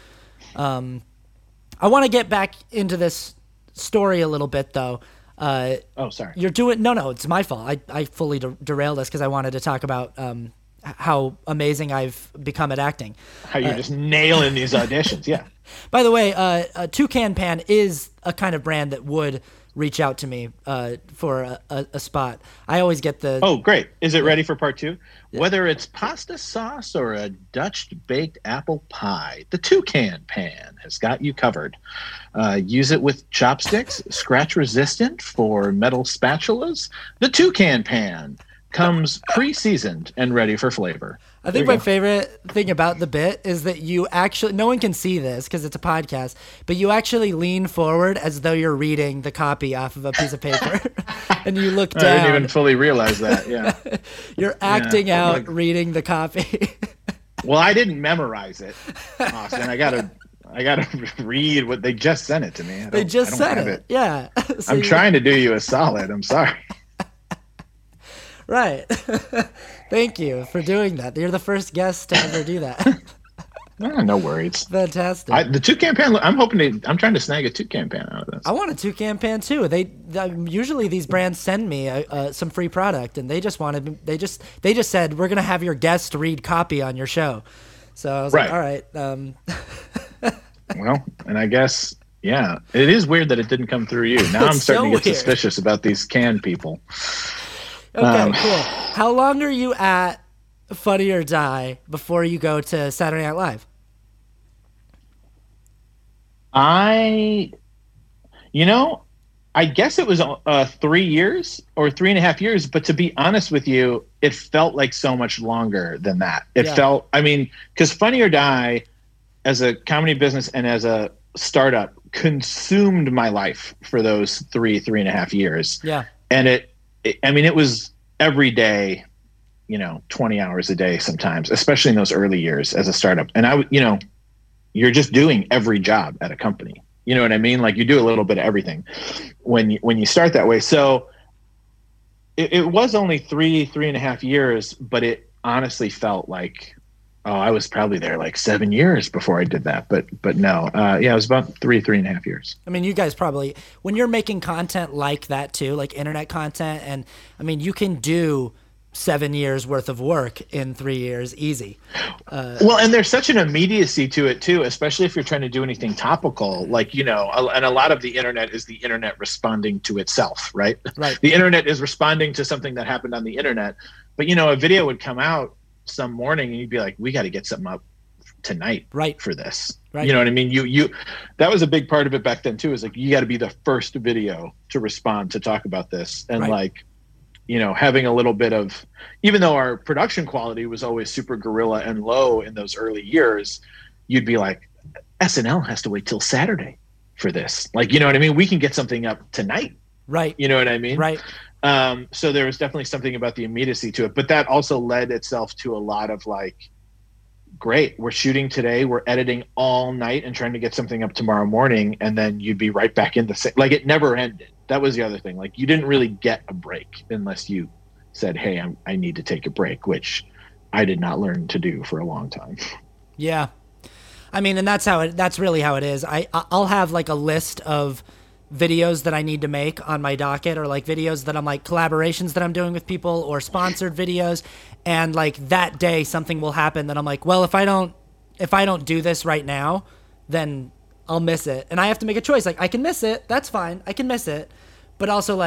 I want to get back into this story a little bit, though. Sorry. You're doing no, it's my fault. I fully derailed this because I wanted to talk about how amazing I've become at acting. How you're just nailing these auditions, yeah. By the way, Toucan Pan is a kind of brand that would reach out to me for a spot. I always get the... Oh, great. Is it ready for part 2? Yeah. Whether it's pasta sauce or a Dutch baked apple pie, the Toucan Pan has got you covered. Use it with chopsticks, scratch resistant for metal spatulas. The Toucan Pan comes pre-seasoned and ready for flavor. I think my favorite thing about the bit is that you actually, no one can see this because it's a podcast, but you actually lean forward as though you're reading the copy off of a piece of paper and you look down. I didn't even fully realize that, yeah. You're acting out reading the copy. Well, I didn't memorize it, Austin. I gotta read what they just sent it to me. They just sent it. Yeah. So I'm trying to do you a solid. I'm sorry. Right. Thank you for doing that. You're the first guest to ever do that. No worries. Fantastic. The Toucan Pan, I'm trying to snag a Toucan Pan out of this. I want a Toucan Pan too. Usually these brands send me some free product, and they just said, we're going to have your guest read copy on your show. So I was like, all right. Well, and I guess, yeah, it is weird that it didn't come through you. Now I'm starting to get suspicious about these canned people. Okay, cool. How long are you at Funny or Die before you go to Saturday Night Live? I guess it was 3 years or 3.5 years, but to be honest with you, it felt like so much longer than that. It felt, because Funny or Die as a comedy business and as a startup consumed my life for those 3.5 years. Yeah. And it was every day, 20 hours a day sometimes, especially in those early years as a startup. And you're just doing every job at a company. You know what I mean? Like, you do a little bit of everything when you start that way. So it was only 3.5 years, but it honestly felt like, I was probably there like 7 years before I did that. But no, it was about 3.5 years. You guys probably, when you're making content like that too, like internet content, and you can do 7 years worth of work in 3 years easy. Well, and there's such an immediacy to it too, especially if you're trying to do anything topical, like, and a lot of the internet is the internet responding to itself, right? Right. The internet is responding to something that happened on the internet, but a video would come out some morning and you'd be like, we got to get something up tonight for this. Right. You know what I mean? You that was a big part of it back then too, is like, you got to be the first video to respond, to talk about this. And having a little bit of, even though our production quality was always super guerrilla and low in those early years, you'd be like, SNL has to wait till Saturday for this. Like, you know what I mean? We can get something up tonight. Right. You know what I mean? Right. So there was definitely something about the immediacy to it, but that also led itself to a lot of like, great, we're shooting today, we're editing all night and trying to get something up tomorrow morning. And then you'd be right back in like, it never ended. That was the other thing. Like, you didn't really get a break unless you said, hey, I need to take a break, which I did not learn to do for a long time. Yeah. And that's really how it is. I'll have like a list of videos that I need to make on my docket, or like videos that I'm like collaborations that I'm doing with people, or sponsored videos. And like that day something will happen that I'm like, well, if I don't do this right now, then I'll miss it. And I have to make a choice. Like, I can miss it. That's fine. I can miss it. But also, like,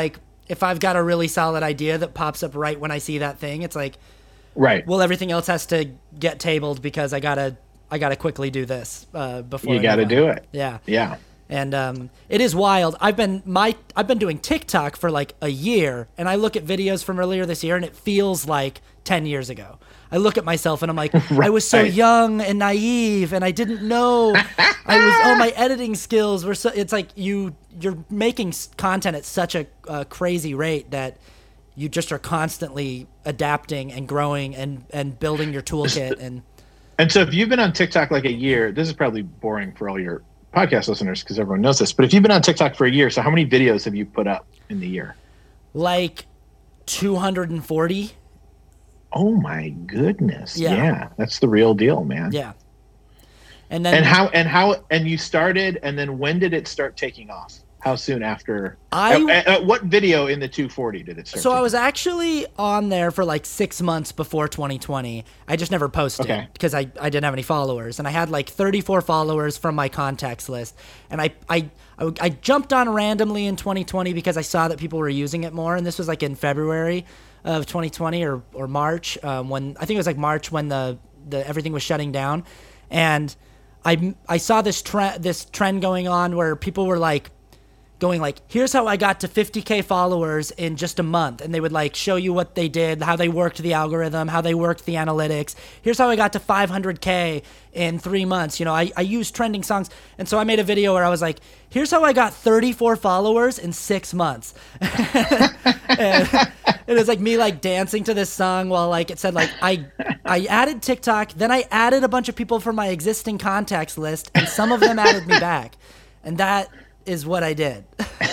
if I've got a really solid idea that pops up right when I see that thing, it's like, right. Well, everything else has to get tabled because I gotta quickly do this before you got to do it. Yeah. Yeah. And it is wild. I've been doing TikTok for like a year, and I look at videos from earlier this year, and it feels like 10 years ago. I look at myself and I'm like, right. I was so young and naive, and I didn't know my editing skills were so. It's like you're making content at such a crazy rate that you just are constantly adapting and growing and building your toolkit. And so if you've been on TikTok like a year, this is probably boring for all your podcast listeners because everyone knows this, but if you've been on TikTok for a year, so how many videos have you put up in the year? Like 240. Oh my goodness. Yeah. That's the real deal, man. Yeah. And you started, and then when did it start taking off? How soon after? What video in the 240 did it start? So I was actually on there for like 6 months before 2020. I just never posted because I didn't have any followers, and I had like 34 followers from my contacts list. And I jumped on randomly in 2020 because I saw that people were using it more, and this was like in February of 2020 or March, when I think it was like March when the everything was shutting down, and I saw this trend going on where people were like going like, here's how I got to 50K followers in just a month. And they would like show you what they did, how they worked the algorithm, how they worked the analytics. Here's how I got to 500K in 3 months. You know, I used trending songs. And so I made a video where I was like, here's how I got 34 followers in 6 months. And it was like me like dancing to this song while like it said like, I added TikTok, then I added a bunch of people from my existing contacts list, and some of them added me back. And that is what I did.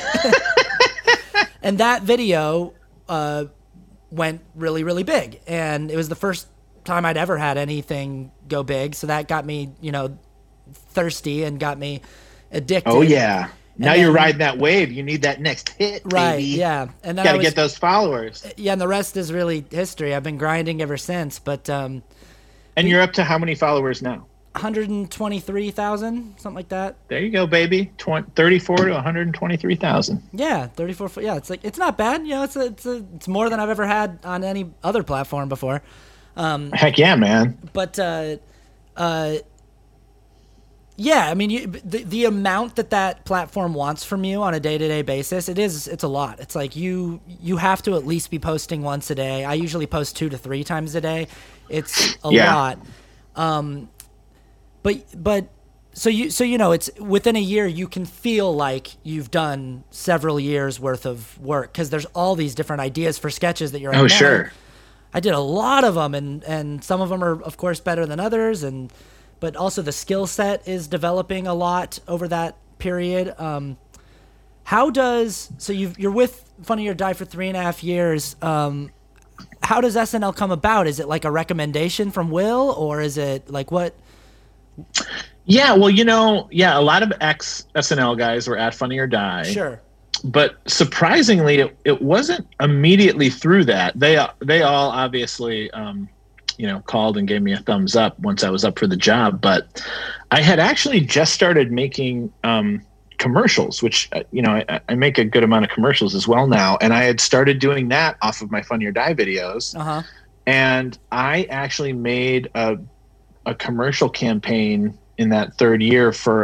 And that video went really, really big. And it was the first time I'd ever had anything go big. So that got me, thirsty and got me addicted. Oh, yeah. Now you're riding that wave. You need that next hit, right, baby. Yeah. And then got to get those followers. Yeah, and the rest is really history. I've been grinding ever since. But and you're up to how many followers now? 123,000, something like that. There you go, baby. 34 to 123,000. Yeah, 34. Yeah, it's not bad. It's more than I've ever had on any other platform before. Heck yeah, man. But yeah, I mean, the amount that platform wants from you on a day-to-day basis, it's a lot. It's like you have to at least be posting once a day. I usually post 2 to 3 times a day. It's a lot. But so it's within a year you can feel like you've done several years worth of work because there's all these different ideas for sketches that you're like, sure. I did a lot of them, and some of them are of course better than others, but also the skill set is developing a lot over that period. You're with Funny or Die for 3.5 years. How does SNL come about? Is it like a recommendation from Will, or is it like what? Yeah, well, a lot of ex-SNL guys were at Funny or Die. Sure. But surprisingly, it wasn't immediately through that. They all obviously, called and gave me a thumbs up once I was up for the job. But I had actually just started making commercials, which, I make a good amount of commercials as well now. And I had started doing that off of my Funny or Die videos. Uh-huh. And I actually made a commercial campaign in that third year for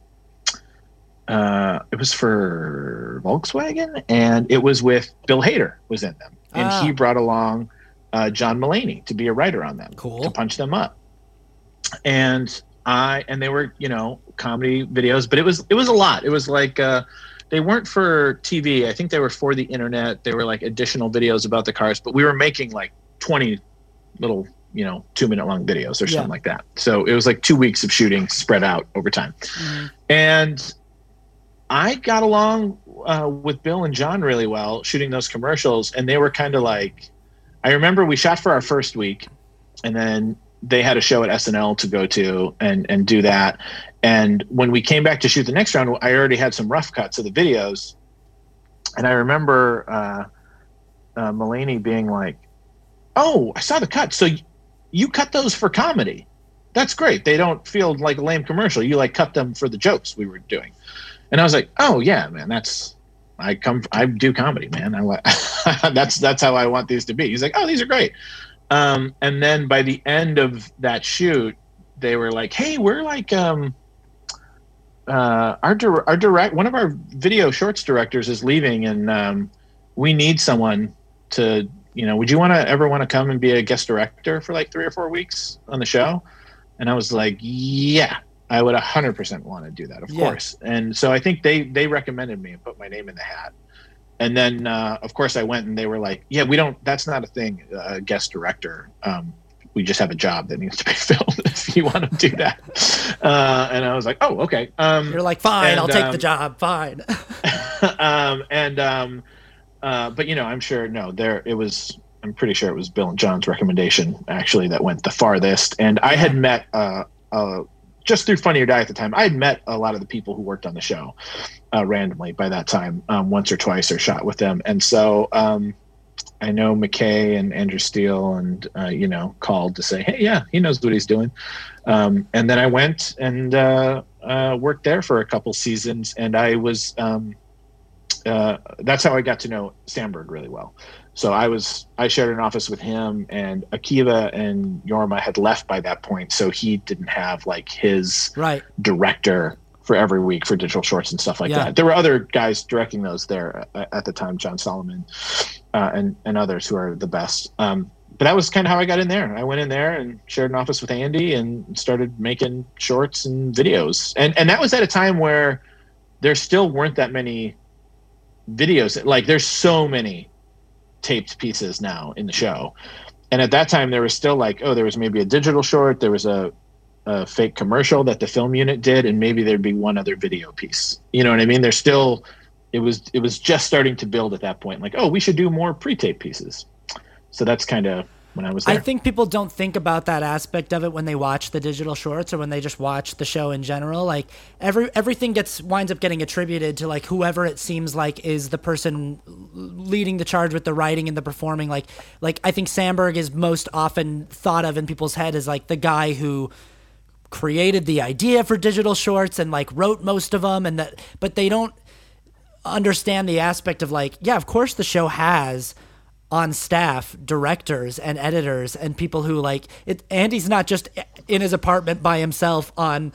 it was for Volkswagen, and it was with Bill Hader was in them, and he brought along John Mulaney to be a writer on them. Cool. To punch them up. And they were comedy videos, but it was a lot. It was like they weren't for TV. I think they were for the internet. They were like additional videos about the cars, but we were making like 20 little 2-minute long videos or something like that. So it was like 2 weeks of shooting spread out over time. Mm-hmm. And I got along with Bill and John really well shooting those commercials. And they were kind of like, I remember we shot for our first week, and then they had a show at SNL to go to and do that. And when we came back to shoot the next round, I already had some rough cuts of the videos. And I remember Mulaney being like, "Oh, I saw the cut. So you cut those for comedy. That's great. They don't feel like a lame commercial. You like cut them for the jokes we were doing." And I was like, "Oh yeah, man, that's I do comedy, man. That's how I want these to be. He's like, oh, these are great. And then by the end of that shoot, they were like, hey, we're like, one of our video shorts directors is leaving, and we need someone to, would you ever want to come and be a guest director for like 3 or 4 weeks on the show? And I was like, yeah, I would 100% want to do that, of course. And so I think they recommended me and put my name in the hat. And then, of course, I went, and they were like, yeah, that's not a thing, guest director. We just have a job that needs to be filled if you want to do that. And I was like, oh, okay. You're like, fine, I'll take the job. Fine. But, I'm sure, I'm pretty sure it was Bill and John's recommendation, actually, that went the farthest. And I had met, just through Funny or Die at the time, I had met a lot of the people who worked on the show randomly by that time, once or twice, or shot with them. And so I know McKay and Andrew Steele, and called to say, hey, yeah, he knows what he's doing. And then I went and worked there for a couple seasons, and I was that's how I got to know Samberg really well. So I shared an office with him, and Akiva and Jorma had left by that point, so he didn't have like his director for every week for digital shorts and stuff like that. There were other guys directing those there at the time, John Solomon and others who are the best. But that was kind of how I got in there. I went in there and shared an office with Andy and started making shorts and videos. And that was at a time where there still weren't that many videos. Like, there's so many taped pieces now in the show. And at that time, there was still like, there was maybe a digital short. There was a fake commercial that the film unit did, and maybe there'd be one other video piece. You know what I mean? There's still, it was just starting to build at that point. Like, we should do more pre-tape pieces. So that's kind of when I was there. I think people don't think about that aspect of it when they watch the digital shorts or when they just watch the show in general. Like everything winds up getting attributed to like whoever it seems like is the person leading the charge with the writing and the performing. Like I think Samberg is most often thought of in people's head as like the guy who created the idea for digital shorts and like wrote most of them, but they don't understand the aspect of like, yeah, of course the show has on staff directors and editors and people who like it. Andy's not just in his apartment by himself on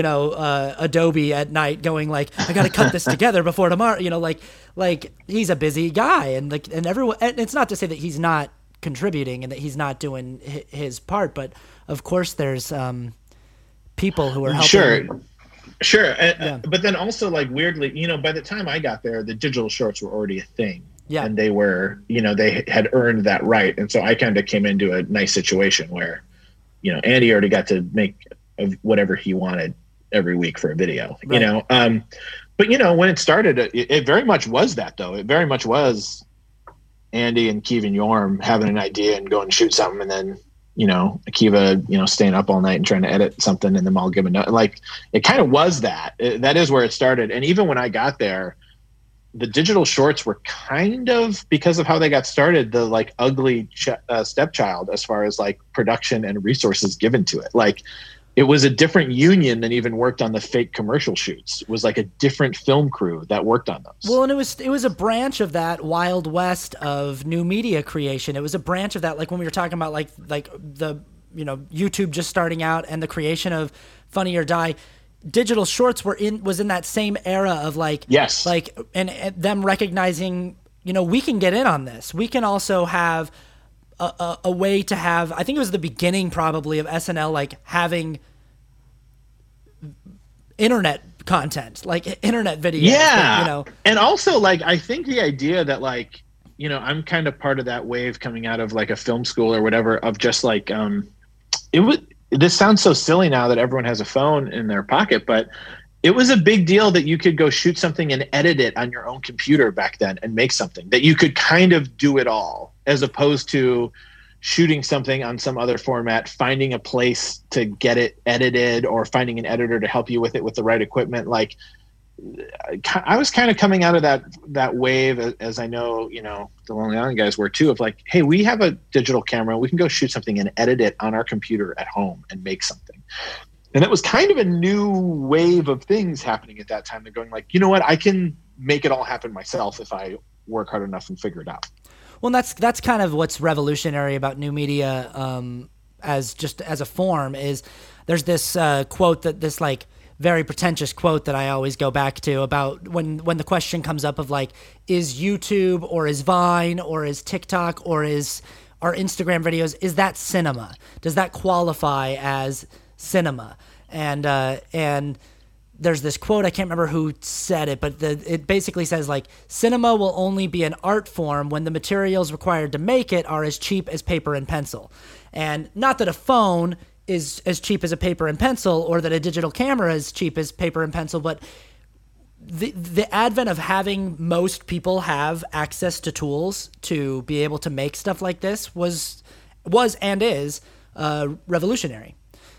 Adobe at night going like, I got to cut this together before tomorrow, like he's a busy guy, and everyone, and it's not to say that he's not contributing and that he's not doing his part, but of course there's people who are helping. Sure. But then also, like, weirdly, by the time I got there, the digital shorts were already a thing. Yeah. And they were, they had earned that right. And so I kind of came into a nice situation where, Andy already got to make whatever he wanted every week for a video, right. But, when it started, it very much was that, though. It very much was Andy and Kevin Yorm having an idea and going to shoot something, and then, Akiva, staying up all night and trying to edit something, and then I'll give a note. Like, it kind of was that. That is where it started. And even when I got there, the digital shorts were kind of, because of how they got started, the like ugly stepchild as far as like production and resources given to it. Like, it was a different union than even worked on the fake commercial shoots. It was like a different film crew that worked on those. Well, and it was a branch of that Wild West of new media creation. It was a branch of that, like when we were talking about like the YouTube just starting out and the creation of Funny or Die. Digital shorts was in that same era of like, yes, like and them recognizing, we can get in on this. We can also have a way to have, I think it was the beginning probably of SNL, like having internet content, like internet videos. Yeah. And also, like, I think the idea that like, I'm kind of part of that wave coming out of like a film school or whatever of just like, this sounds so silly now that everyone has a phone in their pocket, but it was a big deal that you could go shoot something and edit it on your own computer back then and make something, that you could kind of do it all, as opposed to shooting something on some other format, finding a place to get it edited or finding an editor to help you with it with the right equipment. Like, I was kind of coming out of that wave, as I know, the Lonely Island guys were too, of like, hey, we have a digital camera. We can go shoot something and edit it on our computer at home and make something. And it was kind of a new wave of things happening at that time. They're going like, you know what, I can make it all happen myself if I work hard enough and figure it out. Well, that's kind of what's revolutionary about new media, as a form, is there's this quote, that this like very pretentious quote that I always go back to about when the question comes up of like, is YouTube or is Vine or is TikTok or is our Instagram videos, is that cinema? Does that qualify as cinema? And there's this quote, I can't remember who said it, but it basically says like, cinema will only be an art form when the materials required to make it are as cheap as paper and pencil. And not that a phone is as cheap as a paper and pencil, or that a digital camera is cheap as paper and pencil, but the advent of having most people have access to tools to be able to make stuff like this was and is revolutionary.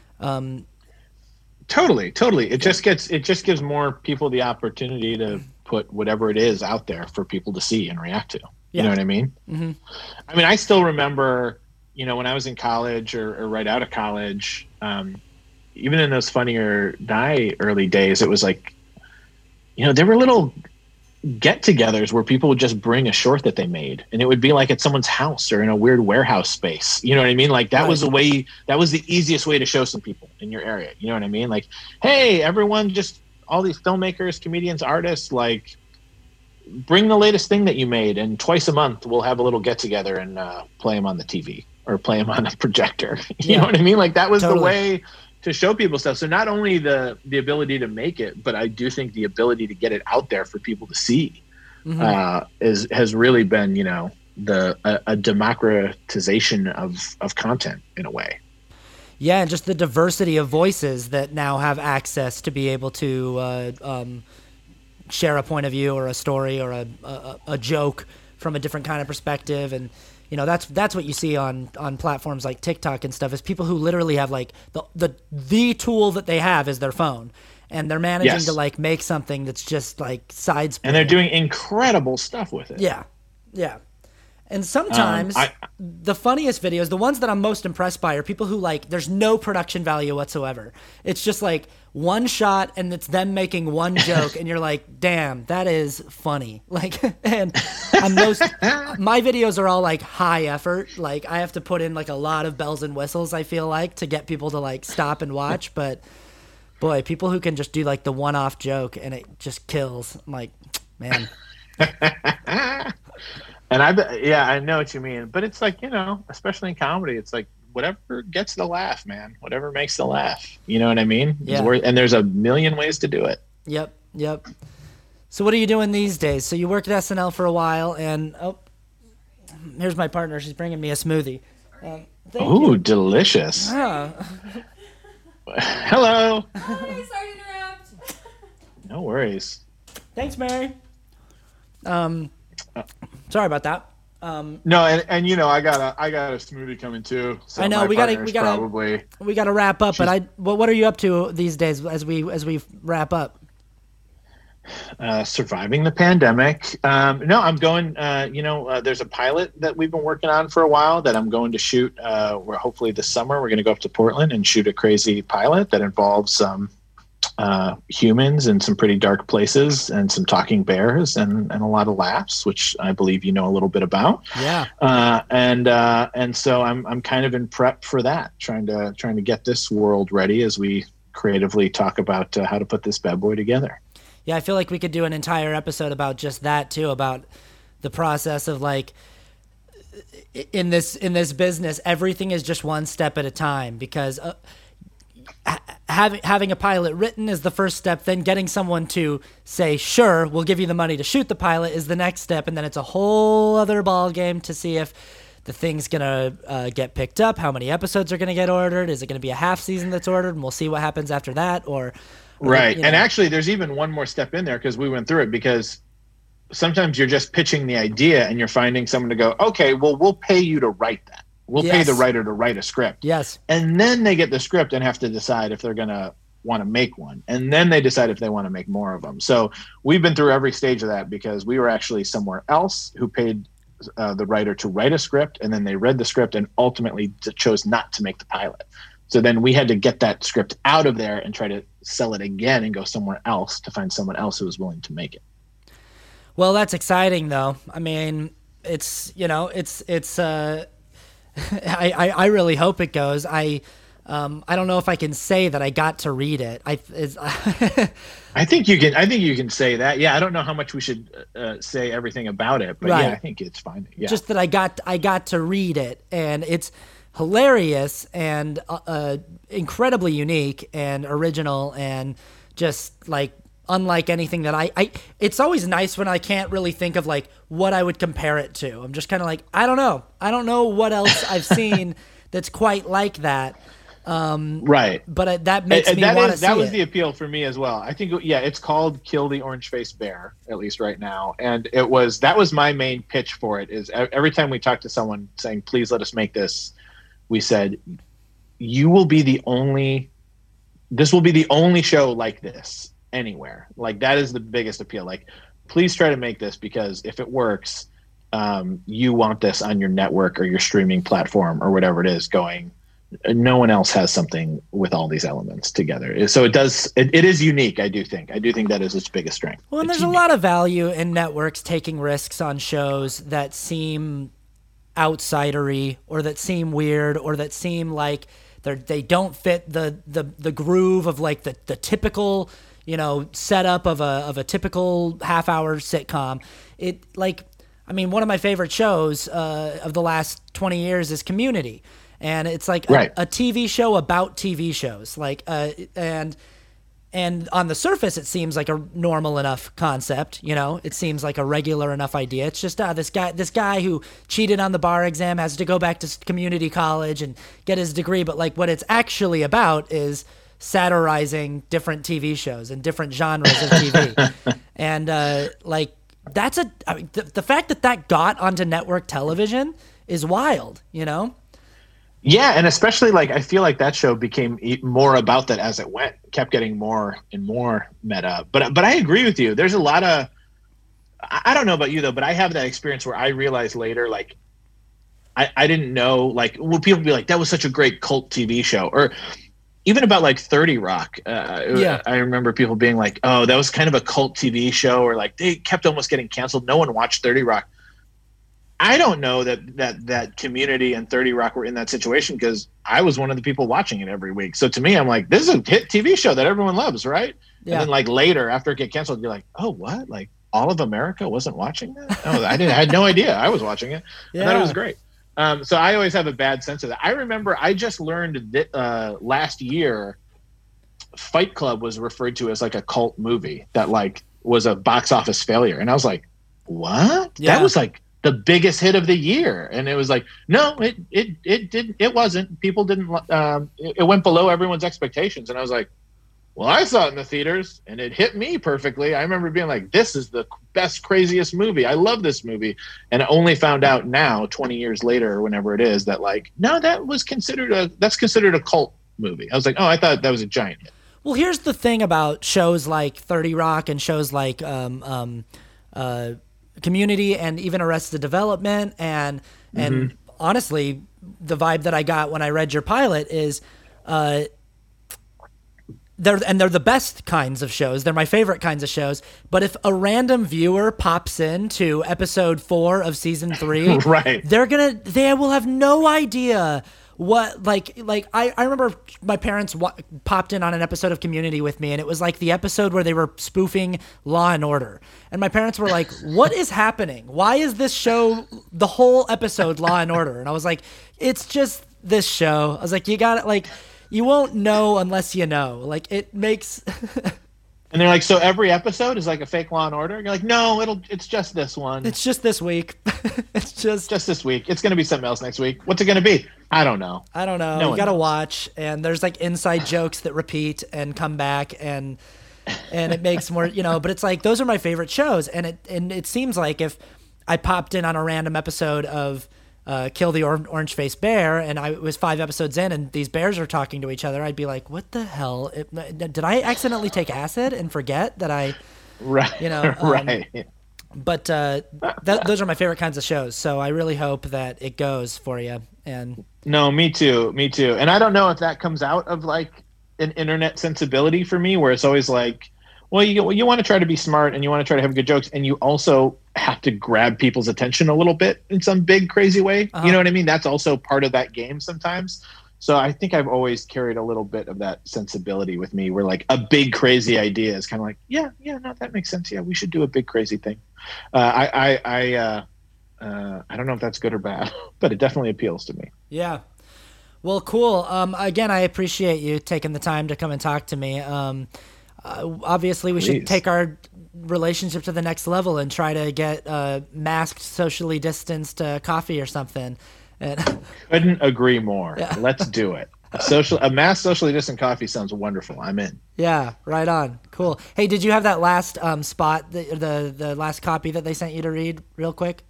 Totally. It just gives more people the opportunity to put whatever it is out there for people to see and react to. You know what I mean? Mm-hmm. I mean, I still remember, when I was in college or right out of college, even in those Funny or Die early days, it was like, there were little get-togethers where people would just bring a short that they made, and it would be like at someone's house or in a weird warehouse space. You know what I mean? Like that was the way, that was the easiest way to show some people in your area. You know what I mean? Like, hey, everyone, just all these filmmakers, comedians, artists, like, bring the latest thing that you made, and twice a month we'll have a little get-together and play them on the TV or play them on a projector. You know what I mean? Like that was the way to show people stuff. So not only the ability to make it, but I do think the ability to get it out there for people to see has really been, a democratization of content in a way. Yeah, and just the diversity of voices that now have access to be able to share a point of view or a story or a joke from a different kind of perspective. And that's what you see on platforms like TikTok and stuff, is people who literally have like the tool that they have is their phone, and they're managing to like make something that's just like sidesplay. And they're doing incredible stuff with it. Yeah. And sometimes the funniest videos, the ones that I'm most impressed by, are people who like, there's no production value whatsoever. It's just like one shot and it's them making one joke and you're like, damn, that is funny. Like, and my videos are all like high effort. Like I have to put in like a lot of bells and whistles, I feel like, to get people to like stop and watch. But boy, people who can just do like the one-off joke and it just kills. I'm like, man. And I know what you mean, but it's like, especially in comedy, it's like whatever gets the laugh, man, whatever makes the laugh. You know what I mean? Yeah. And there's a million ways to do it. Yep. So what are you doing these days? So you worked at SNL for a while, and here's my partner. She's bringing me a smoothie. Ooh, delicious. Hello. Sorry to interrupt. No worries. Thanks, Mary. Sorry about that. No, and I got a smoothie coming too. So I know we gotta wrap up. But what are you up to these days as we wrap up? Surviving the pandemic. No, I'm going. There's a pilot that we've been working on for a while that I'm going to shoot. Where hopefully this summer we're going to go up to Portland and shoot a crazy pilot that involves some humans in some pretty dark places and some talking bears and a lot of laughs, which I believe you know a little bit about. Yeah. And so I'm kind of in prep for that, trying to get this world ready as we creatively talk about how to put this bad boy together. Yeah, I feel like we could do an entire episode about just that too, about the process of like in this business, everything is just one step at a time, because having a pilot written is the first step. Then getting someone to say, sure, we'll give you the money to shoot the pilot is the next step. And then it's a whole other ball game to see if the thing's going to get picked up, how many episodes are going to get ordered. Is it going to be a half season that's ordered? And we'll see what happens after that. Right. And actually there's even one more step in there, because we went through it, because sometimes you're just pitching the idea and you're finding someone to go, okay, well, we'll pay you to write that. We'll pay the writer to write a script. Yes. And then they get the script and have to decide if they're going to want to make one. And then they decide if they want to make more of them. So we've been through every stage of that, because we were actually somewhere else who paid the writer to write a script, and then they read the script and ultimately chose not to make the pilot. So then we had to get that script out of there and try to sell it again and go somewhere else to find someone else who was willing to make it. Well, that's exciting though. I mean, it's I really hope it goes. I don't know if I can say that I got to read it. I think you can. I think you can say that. Yeah, I don't know how much we should say everything about it, but Right. yeah, I think it's fine. Yeah, Just that I got to read it, and it's hilarious and incredibly unique and original, and just like unlike anything that I. It's always nice when I can't really think of like what I would compare it to. I'm just kind of like, I don't know what else I've seen that's quite like that. right. But that makes me want to see that was it. the appeal for me as well. I think it's called Kill the Orange-Faced Bear, at least right now, and that was my main pitch for it. Is every time we talked to someone saying, "Please let us make this," we said, "You will be the only. This will be the only show like this anywhere. Like that is the biggest appeal. Like, please try to make this because if it works, you want this on your network or your streaming platform or whatever it is going." No one else has something with all these elements together. So it is unique. I do think that is its biggest strength. Well, and It's there's a unique. lot of value in networks taking risks on shows that seem outsidery or that seem weird or that seem like they don't fit the groove of like the typical, setup of a typical half-hour sitcom. One of my favorite shows of the last 20 years is Community. And it's like Right. a TV show about TV shows, and on the surface it seems like a normal enough concept. It seems like a regular enough idea. It's just this guy who cheated on the bar exam has to go back to community college and get his degree. But like what it's actually about is satirizing different TV shows and different genres of TV, and the fact that got onto network television is wild. Yeah, and especially like I feel like that show became more about that as it went. It kept getting more and more meta. But I agree with you. There's a lot of I don't know about you though, but I have that experience where I realized later like I didn't know like people be like that was such a great cult TV show or even about like 30 Rock. Yeah. I remember people being like, "Oh, that was kind of a cult TV show," or like they kept almost getting canceled. No one watched 30 Rock. I don't know that Community and 30 Rock were in that situation because I was one of the people watching it every week. So to me, I'm like, this is a hit TV show that everyone loves, right? Yeah. And then like later after it get canceled, you're like, oh, what? Like all of America wasn't watching that? Oh, I had no idea. I was watching it. Yeah. I thought it was great. So I always have a bad sense of that. I remember I just learned that last year, Fight Club was referred to as like a cult movie that like was a box office failure. And I was like, what? Yeah. That was like the biggest hit of the year. And it was like, no, it wasn't. People didn't, it went below everyone's expectations. And I was like, well, I saw it in the theaters and it hit me perfectly. I remember being like, this is the best, craziest movie. I love this movie. And I only found out now, 20 years later, or whenever it is, that like, no, that's considered a cult movie. I was like, oh, I thought that was a giant hit. Well, here's the thing about shows like 30 Rock and shows like Community and even Arrested Development and honestly, the vibe that I got when I read your pilot is they're the best kinds of shows. They're my favorite kinds of shows. But if a random viewer pops in to episode 4 of season 3, Right. they will have no idea what I remember my parents popped in on an episode of Community with me, and it was like the episode where they were spoofing Law and Order, and my parents were like, what is happening? Why is this show the whole episode Law and Order? And I was like, it's just this show. I was like, you got it. Like, you won't know unless you know. Like, it makes And they're like, so every episode is like a fake Law and Order? And you're like, no, it's just this one. it's just this week. It's just this week. It's going to be something else next week. What's it going to be? I don't know. No one you gotta knows. watch, and there's like inside jokes that repeat and come back, and it makes more, but it's like those are my favorite shows, and it seems like if I popped in on a random episode of Kill the Orange-Faced Bear and I was 5 episodes in and these bears are talking to each other, I'd be like, what the hell? Did I accidentally take acid and forget that I Right. Right. But those are my favorite kinds of shows, so I really hope that it goes for you. And No, me too. And I don't know if that comes out of like an internet sensibility for me, where it's always like, Well, you want to try to be smart and you want to try to have good jokes, and you also have to grab people's attention a little bit in some big crazy way. You know what I mean? That's also part of that game sometimes. So I think I've always carried a little bit of that sensibility with me, where like a big crazy idea is kind of like, yeah, no, that makes sense. Yeah, we should do a big crazy thing. I don't know if that's good or bad, but it definitely appeals to me. Yeah. Well, cool. Again, I appreciate you taking the time to come and talk to me. Obviously, we should take our relationship to the next level and try to get masked, socially distanced coffee or something. And couldn't agree more. Yeah. Let's do it. A mass socially distant coffee sounds wonderful. I'm in. Yeah, right on. Cool. Hey, did you have that last spot, the last copy that they sent you to read real quick?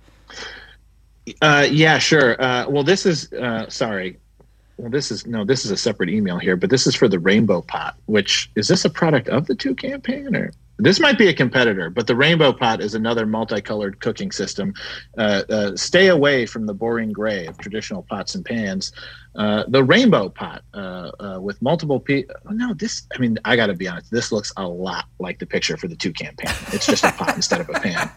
Yeah, sure. Well, this is sorry. Well, this is a separate email here, but this is for the Rainbow Pot, which is this a product of the 2 campaign, or this might be a competitor, but the Rainbow Pot is another multicolored cooking system. Stay away from the boring gray of traditional pots and pans. The Rainbow Pot with multiple I got to be honest, this looks a lot like the picture for the 2 campaign. It's just a pot instead of a pan.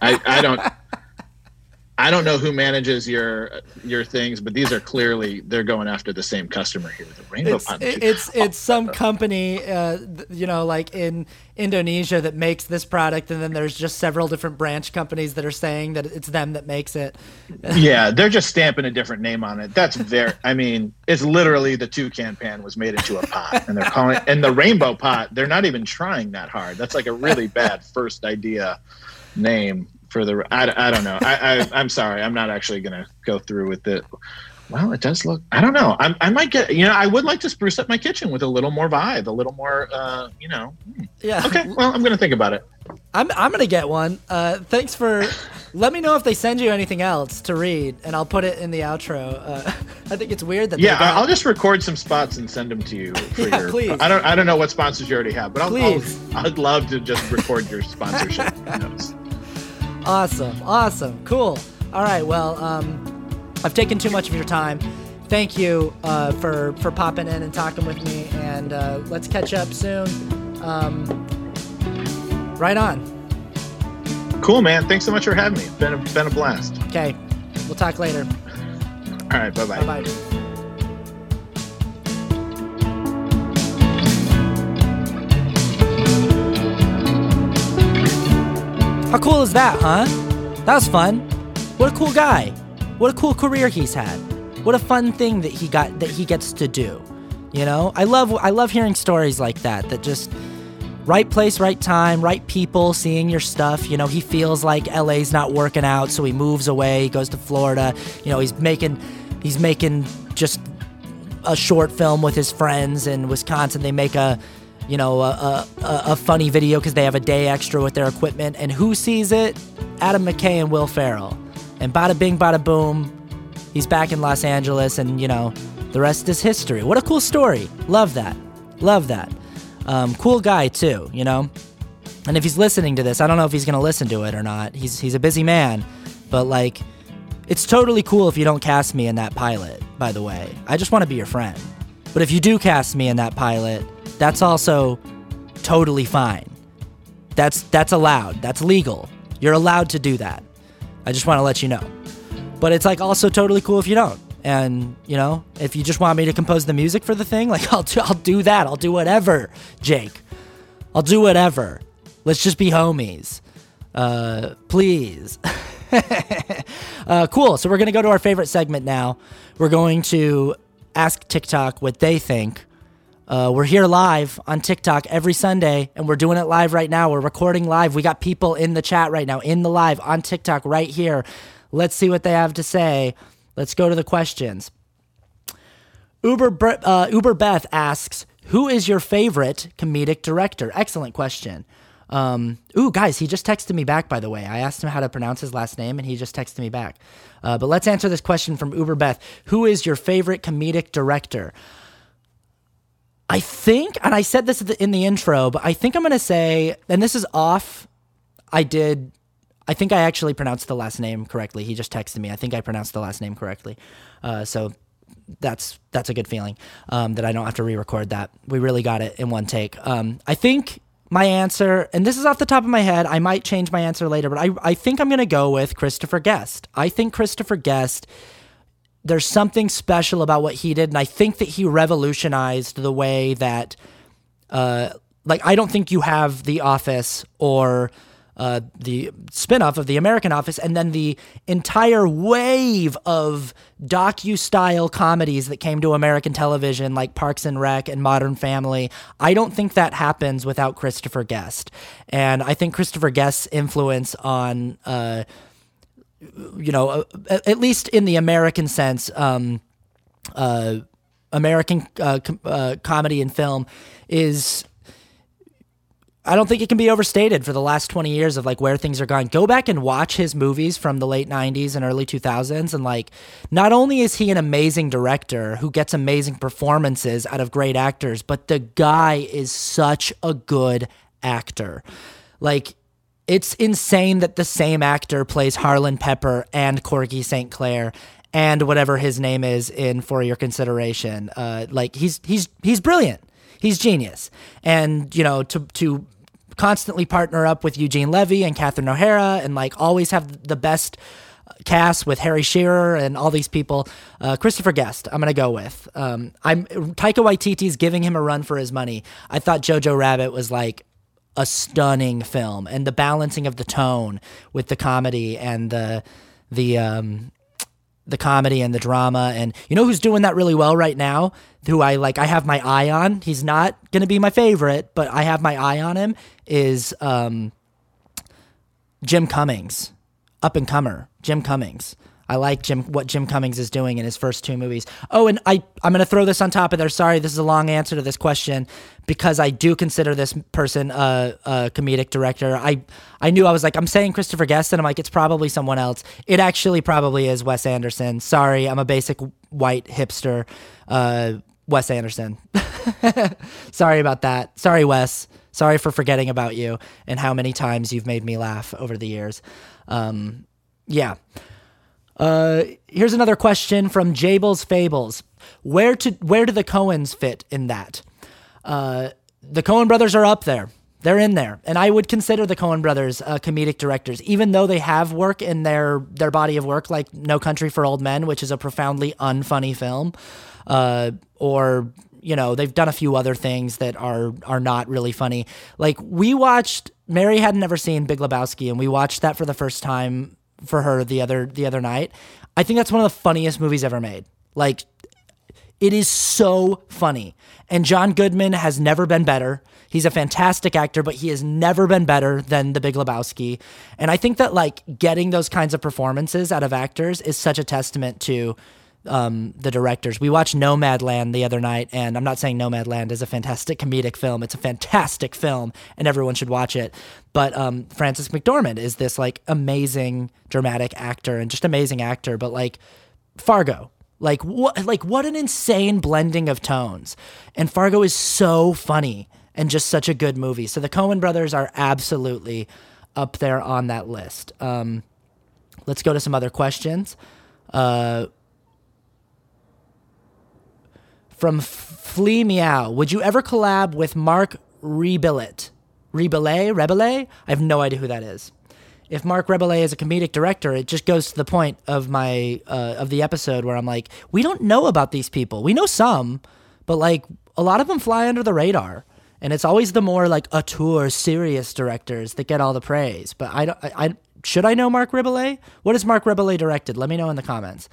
I don't know who manages your things, but these are clearly, they're going after the same customer here with the Rainbow Pot. It's some company, like in Indonesia that makes this product, and then there's just several different branch companies that are saying that it's them that makes it. Yeah, they're just stamping a different name on it. That's it's literally the 2 campaign was made into a pot, and they're calling it, and the Rainbow Pot, they're not even trying that hard. That's like a really bad first idea name. I don't know. I'm sorry. I'm not actually going to go through with it. Well, it does look, I don't know. I might get, I would like to spruce up my kitchen with a little more vibe, a little more, Yeah. Okay. Well, I'm going to think about it. I'm going to get one. Thanks for, let me know if they send you anything else to read, and I'll put it in the outro. I think it's weird that I'll just record some spots and send them to you. Please. I don't know what sponsors you already have, but I'd love to just record your sponsorship notes. Awesome. Cool. All right. Well, I've taken too much of your time. Thank you for popping in and talking with me, and let's catch up soon. Right on. Cool, man. Thanks so much for having me. It's been a blast. Okay. We'll talk later. All right. Bye-bye. Bye-bye. How cool is that, huh? That was fun. What a cool guy. What a cool career he's had. What a fun thing that he gets to do. I love hearing stories like that just right place, right time, right people, seeing your stuff. He feels like LA's not working out, so he moves away, he goes to Florida. He's making just a short film with his friends in Wisconsin. They make a funny video because they have a day extra with their equipment. And who sees it? Adam McKay and Will Ferrell. And bada bing, bada boom, he's back in Los Angeles, and, the rest is history. What a cool story. Love that. Cool guy, too, And if he's listening to this, I don't know if he's going to listen to it or not. He's a busy man. But, it's totally cool if you don't cast me in that pilot, by the way. I just want to be your friend. But if you do cast me in that pilot, that's also totally fine. That's allowed. That's legal. You're allowed to do that. I just want to let you know. But it's also totally cool if you don't. And, if you just want me to compose the music for the thing, I'll do that. I'll do whatever, Jake. I'll do whatever. Let's just be homies. Please. Cool. So we're going to go to our favorite segment now. We're going to ask TikTok what they think. We're here live on TikTok every Sunday, and we're doing it live right now. We're recording live. We got people in the chat right now, in the live, on TikTok right here. Let's see what they have to say. Let's go to the questions. Uber Beth asks, who is your favorite comedic director? Excellent question. Guys, he just texted me back, by the way. I asked him how to pronounce his last name, and he just texted me back. But let's answer this question from Uber Beth. Who is your favorite comedic director? I think, and I said this in the intro, but I think I'm going to say, and this is off, I think I actually pronounced the last name correctly. He just texted me. I think I pronounced the last name correctly. So that's a good feeling that I don't have to re-record that. We really got it in one take. I think my answer, and this is off the top of my head, I might change my answer later, but I think I'm going to go with Christopher Guest. I think Christopher Guest, there's something special about what he did, and I think that he revolutionized the way that, I don't think you have The Office or the spinoff of The American Office, and then the entire wave of docu-style comedies that came to American television, like Parks and Rec and Modern Family. I don't think that happens without Christopher Guest. And I think Christopher Guest's influence on, at least in the American sense, American comedy and film is... I don't think it can be overstated for the last 20 years of like where things are going. Go back and watch his movies from the late 90s and early 2000s. And like, not only is he an amazing director who gets amazing performances out of great actors, but the guy is such a good actor. Like, it's insane that the same actor plays Harlan Pepper and Corky St. Clair and whatever his name is in For Your Consideration. He's brilliant. He's genius. And, to constantly partner up with Eugene Levy and Catherine O'Hara and like always have the best cast with Harry Shearer and all these people, Christopher Guest, I'm going to go with. Taika Waititi's giving him a run for his money. I thought Jojo Rabbit was like a stunning film, and the balancing of the tone with the comedy and the comedy and the drama. And you know who's doing that really well right now, who I have my eye on? He's not going to be my favorite, but I have my eye on him, is Jim Cummings, up-and-comer, Jim Cummings. I like what Jim Cummings is doing in his first two movies. Oh, and I'm going to throw this on top of there. Sorry, this is a long answer to this question because I do consider this person a comedic director. I knew I was like, I'm saying Christopher Guest, and I'm like, it's probably someone else. It actually probably is Wes Anderson. Sorry, I'm a basic white hipster. Wes Anderson. Sorry about that. Sorry, Wes. Sorry for forgetting about you and how many times you've made me laugh over the years. Yeah. Here's another question from Jables Fables. Where do the Coens fit in that? The Coen brothers are up there. They're in there. And I would consider the Coen brothers comedic directors, even though they have work in their body of work, like No Country for Old Men, which is a profoundly unfunny film. Or, they've done a few other things that are not really funny. Like, we watched, Mary had never seen Big Lebowski, and we watched that for the first time for her the other night. I think that's one of the funniest movies ever made. Like, it is so funny. And John Goodman has never been better. He's a fantastic actor, but he has never been better than The Big Lebowski. And I think that like getting those kinds of performances out of actors is such a testament to the directors. We watched Nomadland the other night, and I'm not saying Nomadland is a fantastic comedic film. It's a fantastic film, and everyone should watch it. But Frances McDormand is this like amazing dramatic actor and just amazing actor. But like Fargo, what an insane blending of tones. And Fargo is so funny and just such a good movie. So the Coen brothers are absolutely up there on that list. Let's go to some other questions. From Flea Meow, would you ever collab with Mark Rebillet? Rebele? I have no idea who that is. If Mark Rebele is a comedic director, it just goes to the point of my of the episode where I'm like, we don't know about these people. We know some, but like a lot of them fly under the radar, and it's always the more like auteur, serious directors that get all the praise. But I should I know Mark Rebele? What has Mark Rebele directed? Let me know in the comments.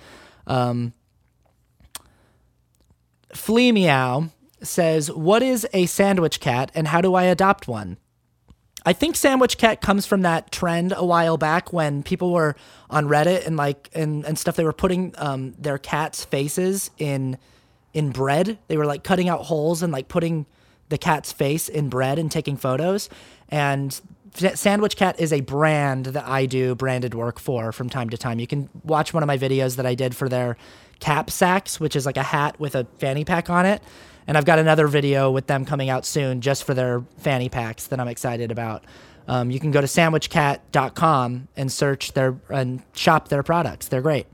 Flea Meow says, what is a sandwich cat and how do I adopt one? I think sandwich cat comes from that trend a while back when people were on Reddit and like and stuff. They were putting their cats' faces in bread. They were like cutting out holes and like putting the cat's face in bread and taking photos. And Sandwich Cat is a brand that I do branded work for from time to time. You can watch one of my videos that I did for their cap sacks, which is like a hat with a fanny pack on it. And I've got another video with them coming out soon just for their fanny packs that I'm excited about. You can go to sandwichcat.com and search and shop their products. They're great.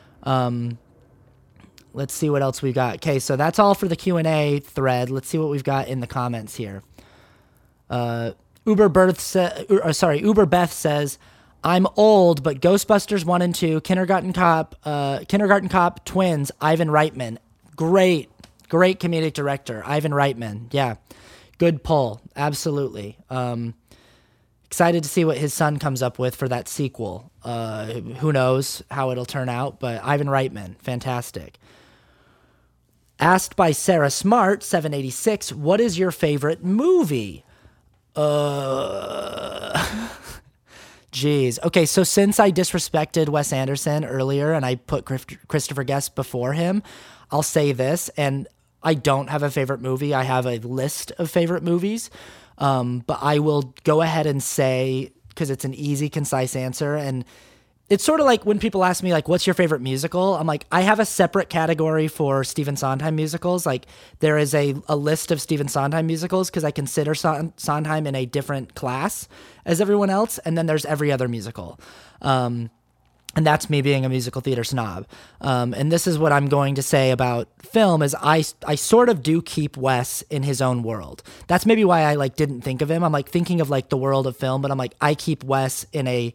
Let's see what else we've got. Okay, so that's all for the Q&A thread. Let's see what we've got in the comments here. Uber Beth says, I'm old, but Ghostbusters 1 and 2, Kindergarten Cop, Twins, Ivan Reitman. Great comedic director, Ivan Reitman. Yeah, good pull. Absolutely. Excited to see what his son comes up with for that sequel. Who knows how it'll turn out, but Ivan Reitman, fantastic. Asked by Sarah Smart, 786, what is your favorite movie? Geez. Okay, so since I disrespected Wes Anderson earlier and I put Christopher Guest before him, I'll say this, and I don't have a favorite movie. I have a list of favorite movies, but I will go ahead and say, because it's an easy, concise answer, and it's sort of like when people ask me, like, what's your favorite musical? I'm like, I have a separate category for Stephen Sondheim musicals. Like, there is a list of Stephen Sondheim musicals because I consider Sondheim in a different class as everyone else. And then there's every other musical. And that's me being a musical theater snob. And this is what I'm going to say about film is I sort of do keep Wes in his own world. That's maybe why I like didn't think of him. I'm like thinking of like the world of film, but I'm like, I keep Wes in a...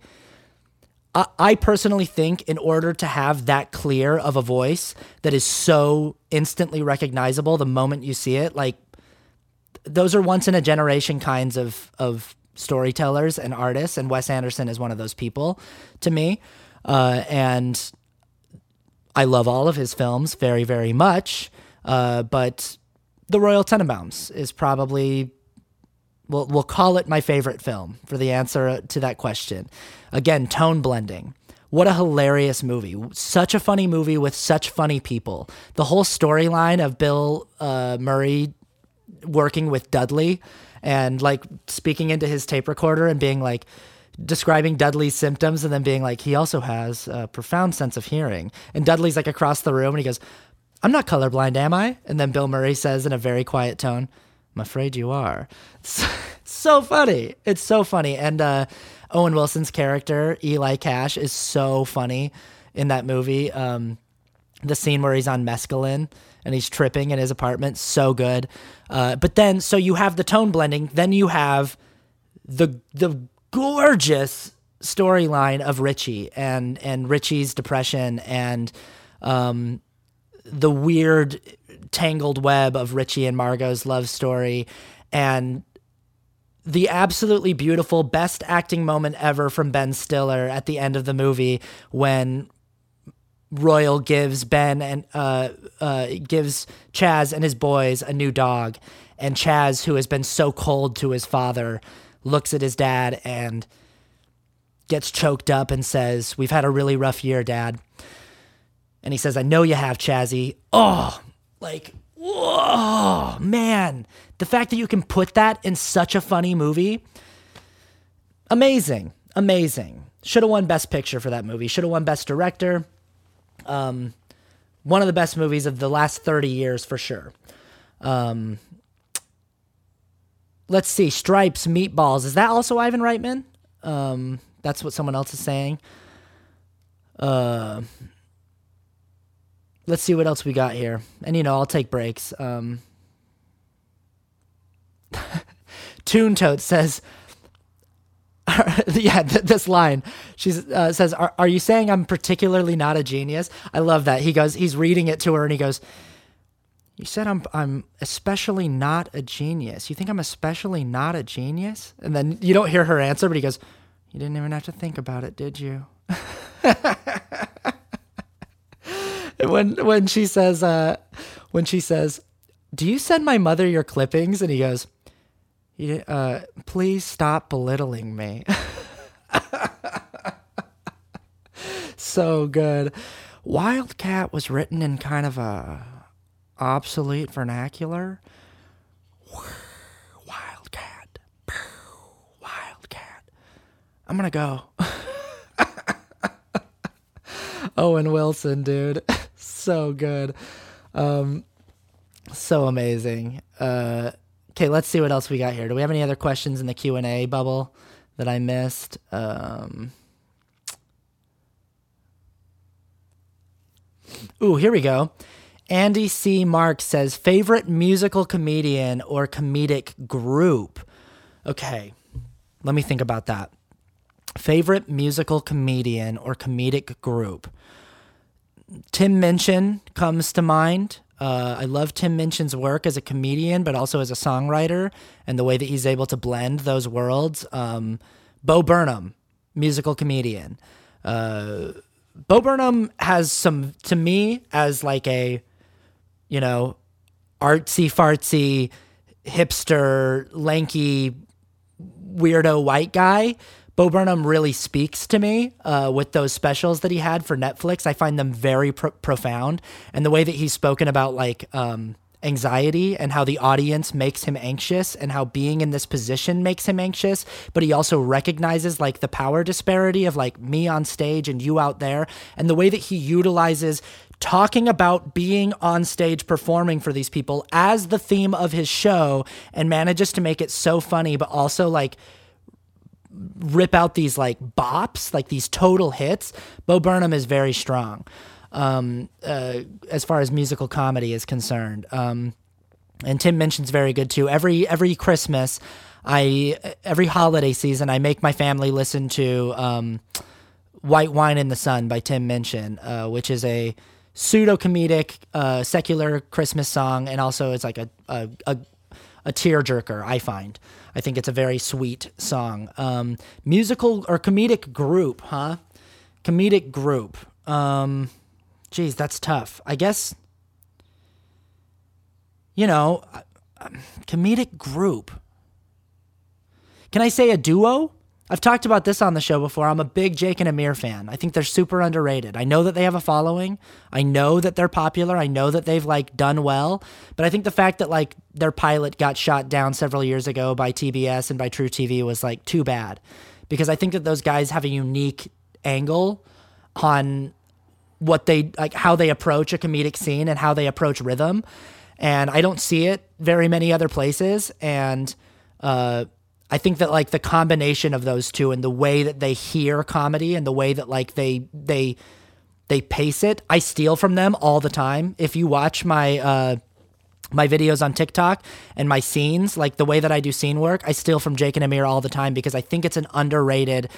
I personally think in order to have that clear of a voice that is so instantly recognizable the moment you see it, like those are once in a generation kinds of storytellers and artists, and Wes Anderson is one of those people to me. And I love all of his films very, very much. But The Royal Tenenbaums is probably... We'll call it my favorite film for the answer to that question. Again, tone blending. What a hilarious movie. Such a funny movie with such funny people. The whole storyline of Bill Murray working with Dudley and like speaking into his tape recorder and being like, describing Dudley's symptoms and then being like, he also has a profound sense of hearing. And Dudley's like across the room and he goes, I'm not colorblind, am I? And then Bill Murray says in a very quiet tone, I'm afraid you are. It's so funny. It's so funny. And Owen Wilson's character, Eli Cash, is so funny in that movie. The scene where he's on mescaline and he's tripping in his apartment, so good. But then, so you have the tone blending. Then you have the gorgeous storyline of Richie and Richie's depression and the weird tangled web of Richie and Margot's love story and the absolutely beautiful best acting moment ever from Ben Stiller at the end of the movie when Royal gives Ben and gives Chaz and his boys a new dog, and Chaz, who has been so cold to his father, looks at his dad and gets choked up and says, "We've had a really rough year, Dad." And he says, "I know you have, Chazzy." Oh, like, whoa, man. The fact that you can put that in such a funny movie, amazing, amazing. Should have won Best Picture for that movie. Should have won Best Director. One of the best movies of the last 30 years for sure. Let's see. Stripes, Meatballs. Is that also Ivan Reitman? That's what someone else is saying. Let's see what else we got here. And, you know, I'll take breaks. Toon Tote says, yeah, this line. She says, are you saying I'm particularly not a genius? I love that. He's reading it to her and he goes, "You said I'm especially not a genius. You think I'm especially not a genius?" And then you don't hear her answer, but he goes, "You didn't even have to think about it, did you?" When she says, "Do you send my mother your clippings?" And he goes, "Yeah, please stop belittling me." So good. Wildcat was written in kind of a obsolete vernacular. Wildcat. Wildcat. I'm gonna go. Owen Wilson, dude. So good. So amazing. Okay, let's see what else we got here. Do we have any other questions in the Q&A bubble that I missed? Ooh, here we go. Andy C. Mark says, favorite musical comedian or comedic group? Okay, let me think about that. Favorite musical comedian or comedic group? Tim Minchin comes to mind. I love Tim Minchin's work as a comedian, but also as a songwriter, and the way that he's able to blend those worlds. Bo Burnham, musical comedian. Bo Burnham has some, to me, as like a, artsy fartsy, hipster, lanky, weirdo white guy. Bo Burnham really speaks to me with those specials that he had for Netflix. I find them very profound. And the way that he's spoken about like anxiety and how the audience makes him anxious and how being in this position makes him anxious. But he also recognizes like the power disparity of like me on stage and you out there. And the way that he utilizes talking about being on stage performing for these people as the theme of his show and manages to make it so funny, but also like rip out these like bops, like these total hits. Bo Burnham is very strong as far as musical comedy is concerned. And Tim Minchin's very good too. Every Christmas, every holiday season, I make my family listen to White Wine in the Sun by Tim Minchin, which is a pseudo-comedic secular Christmas song, and also it's like a tearjerker, I think it's a very sweet song. Musical or comedic group, huh? Comedic group. Geez, that's tough. I guess, comedic group. Can I say a duo? I've talked about this on the show before. I'm a big Jake and Amir fan. I think they're super underrated. I know that they have a following. I know that they're popular. I know that they've like done well. But I think the fact that like their pilot got shot down several years ago by TBS and by True TV was like too bad. Because I think that those guys have a unique angle on what they like, how they approach a comedic scene and how they approach rhythm. And I don't see it very many other places. And I think that like the combination of those two and the way that they hear comedy and the way that like they pace it, I steal from them all the time. If you watch my my videos on TikTok and my scenes, like the way that I do scene work, I steal from Jake and Amir all the time because I think it's an underrated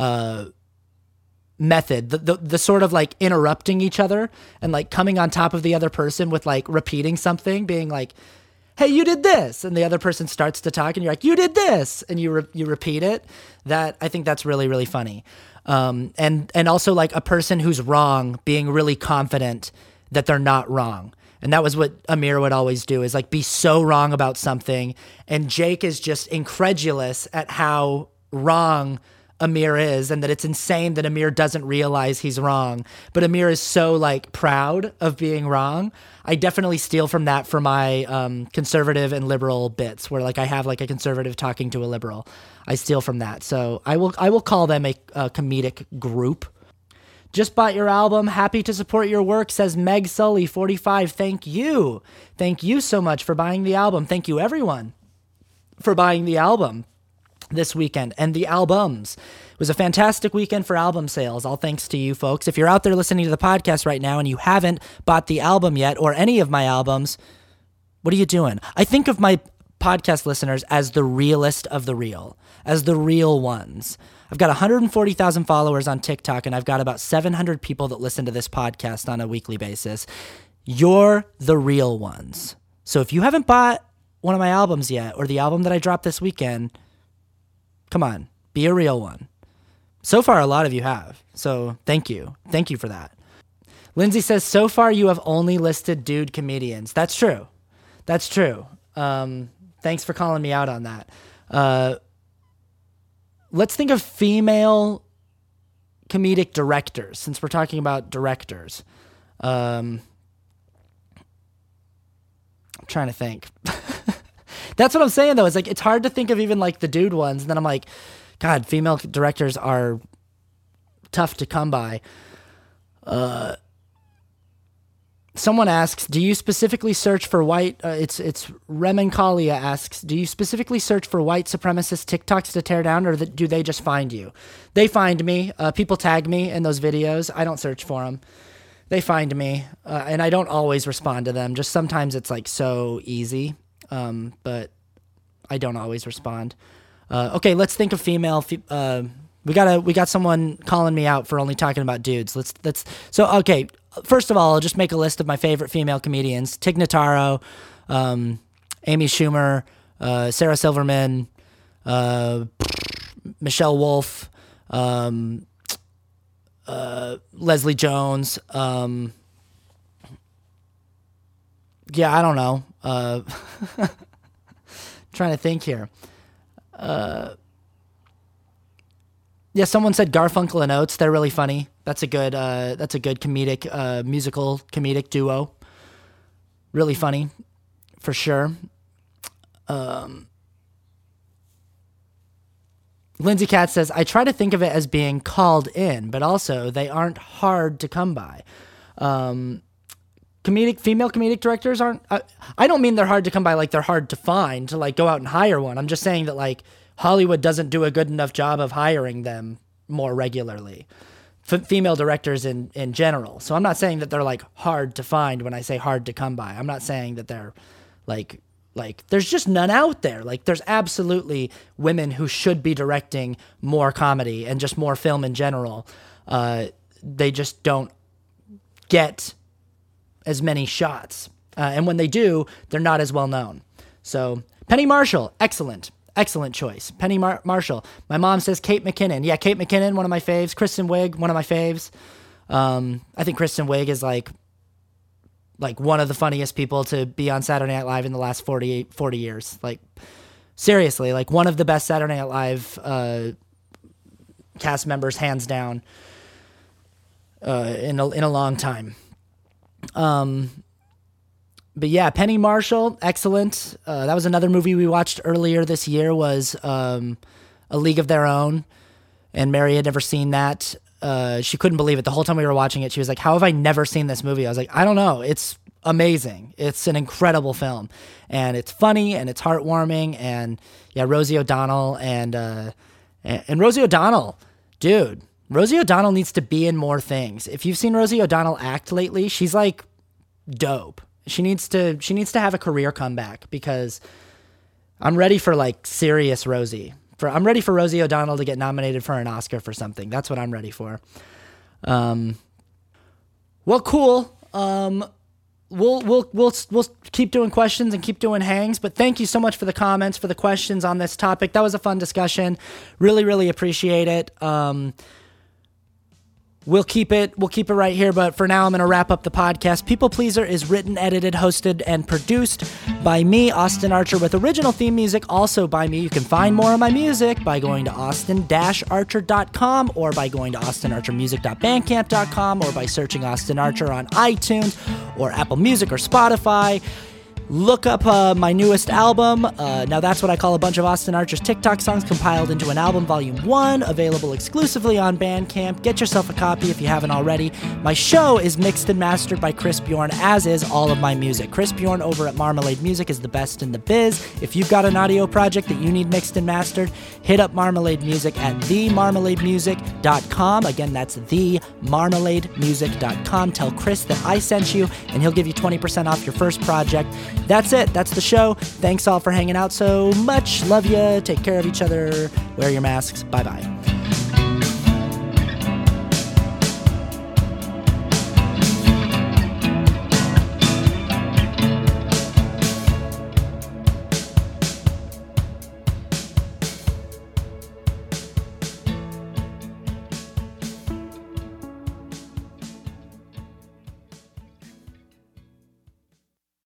method. The sort of like interrupting each other and like coming on top of the other person with like repeating something, being like, hey, you did this. And the other person starts to talk and you're like, you did this. And you repeat it. That I think that's really, really funny. And also like a person who's wrong being really confident that they're not wrong. And that was what Amir would always do, is like be so wrong about something. And Jake is just incredulous at how wrong Amir is, and that it's insane that Amir doesn't realize he's wrong. But Amir is so like proud of being wrong. I definitely steal from that for my conservative and liberal bits, where like I have like a conservative talking to a liberal. I steal from that. So I will call them a comedic group. Just bought your album. Happy to support your work, says Meg Sully 45. Thank you. Thank you so much for buying the album. Thank you everyone for buying the album this weekend and the albums. It was a fantastic weekend for album sales, all thanks to you folks. If you're out there listening to the podcast right now and you haven't bought the album yet, or any of my albums, what are you doing? I think of my podcast listeners as the realest of the real, as the real ones. I've got 140,000 followers on TikTok, and I've got about 700 people that listen to this podcast on a weekly basis. You're the real ones. So if you haven't bought one of my albums yet, or the album that I dropped this weekend, come on, be a real one. So far, a lot of you have. So thank you. Thank you for that. Lindsay says, so far you have only listed dude comedians. That's true. That's true. Thanks for calling me out on that. Let's think of female comedic directors, since we're talking about directors. I'm trying to think. That's what I'm saying, though. It's like, it's hard to think of even like the dude ones. And then I'm like, God, female directors are tough to come by. Someone asks, do you specifically search for white? It's Remenkalia asks, do you specifically search for white supremacist TikToks to tear down, or do they just find you? They find me. People tag me in those videos. I don't search for them. They find me, and I don't always respond to them. Just sometimes it's like so easy. But I don't always respond. Okay, let's think of female. We got someone calling me out for only talking about dudes. Okay. First of all, I'll just make a list of my favorite female comedians: Tig Notaro, Amy Schumer, Sarah Silverman, Michelle Wolf, Leslie Jones. Yeah, I don't know. Trying to think here. Yeah, someone said Garfunkel and Oates. They're really funny. That's a good comedic, musical comedic duo. Really funny, for sure. Lindsay Katz says, I try to think of it as being called in, but also they aren't hard to come by. Female comedic directors aren't, I don't mean they're hard to come by like they're hard to find, to like go out and hire one. I'm just saying that like Hollywood doesn't do a good enough job of hiring them more regularly. Female directors in general. So I'm not saying that they're like hard to find when I say hard to come by. I'm not saying that they're like there's just none out there. Like there's absolutely women who should be directing more comedy and just more film in general. They just don't get as many shots. And when they do, they're not as well known. So Penny Marshall, excellent choice. Penny Marshall. My mom says Kate McKinnon. Yeah, Kate McKinnon, one of my faves. Kristen Wiig, one of my faves. I think Kristen Wiig is like one of the funniest people to be on Saturday Night Live in the last 40 years. Like seriously, like one of the best Saturday Night Live cast members, hands down, in a long time. But yeah, Penny Marshall, excellent. That was another movie we watched earlier this year, was A League of Their Own, and Mary had never seen that. She couldn't believe it. The whole time we were watching it, she was like, how have I never seen this movie? I was like, I don't know. It's amazing. It's an incredible film, and it's funny, and it's heartwarming, and yeah, Rosie O'Donnell, and Rosie O'Donnell, dude, Rosie O'Donnell needs to be in more things. If you've seen Rosie O'Donnell act lately, she's like dope. She needs to have a career comeback, because I'm ready for like serious Rosie. I'm ready for Rosie O'Donnell to get nominated for an Oscar for something. That's what I'm ready for. Well, cool. We'll keep doing questions and keep doing hangs, but thank you so much for the comments, for the questions on this topic. That was a fun discussion. Really, really appreciate it. We'll keep it right here, but for now I'm going to wrap up the podcast. People Pleaser is written, edited, hosted, and produced by me, Austin Archer, with original theme music also by me. You can find more of my music by going to austin-archer.com, or by going to austinarchermusic.bandcamp.com, or by searching Austin Archer on iTunes or Apple Music or Spotify. Look up my newest album. Now That's What I Call a Bunch of Austin Archer's TikTok songs compiled into an album, Volume 1, available exclusively on Bandcamp. Get yourself a copy if you haven't already. My show is mixed and mastered by Chris Bjorn, as is all of my music. Chris Bjorn over at Marmalade Music is the best in the biz. If you've got an audio project that you need mixed and mastered, hit up Marmalade Music at themarmalademusic.com. Again, that's themarmalademusic.com. Tell Chris that I sent you, and he'll give you 20% off your first project. That's it. That's the show. Thanks all for hanging out so much. Love ya. Take care of each other. Wear your masks. Bye-bye.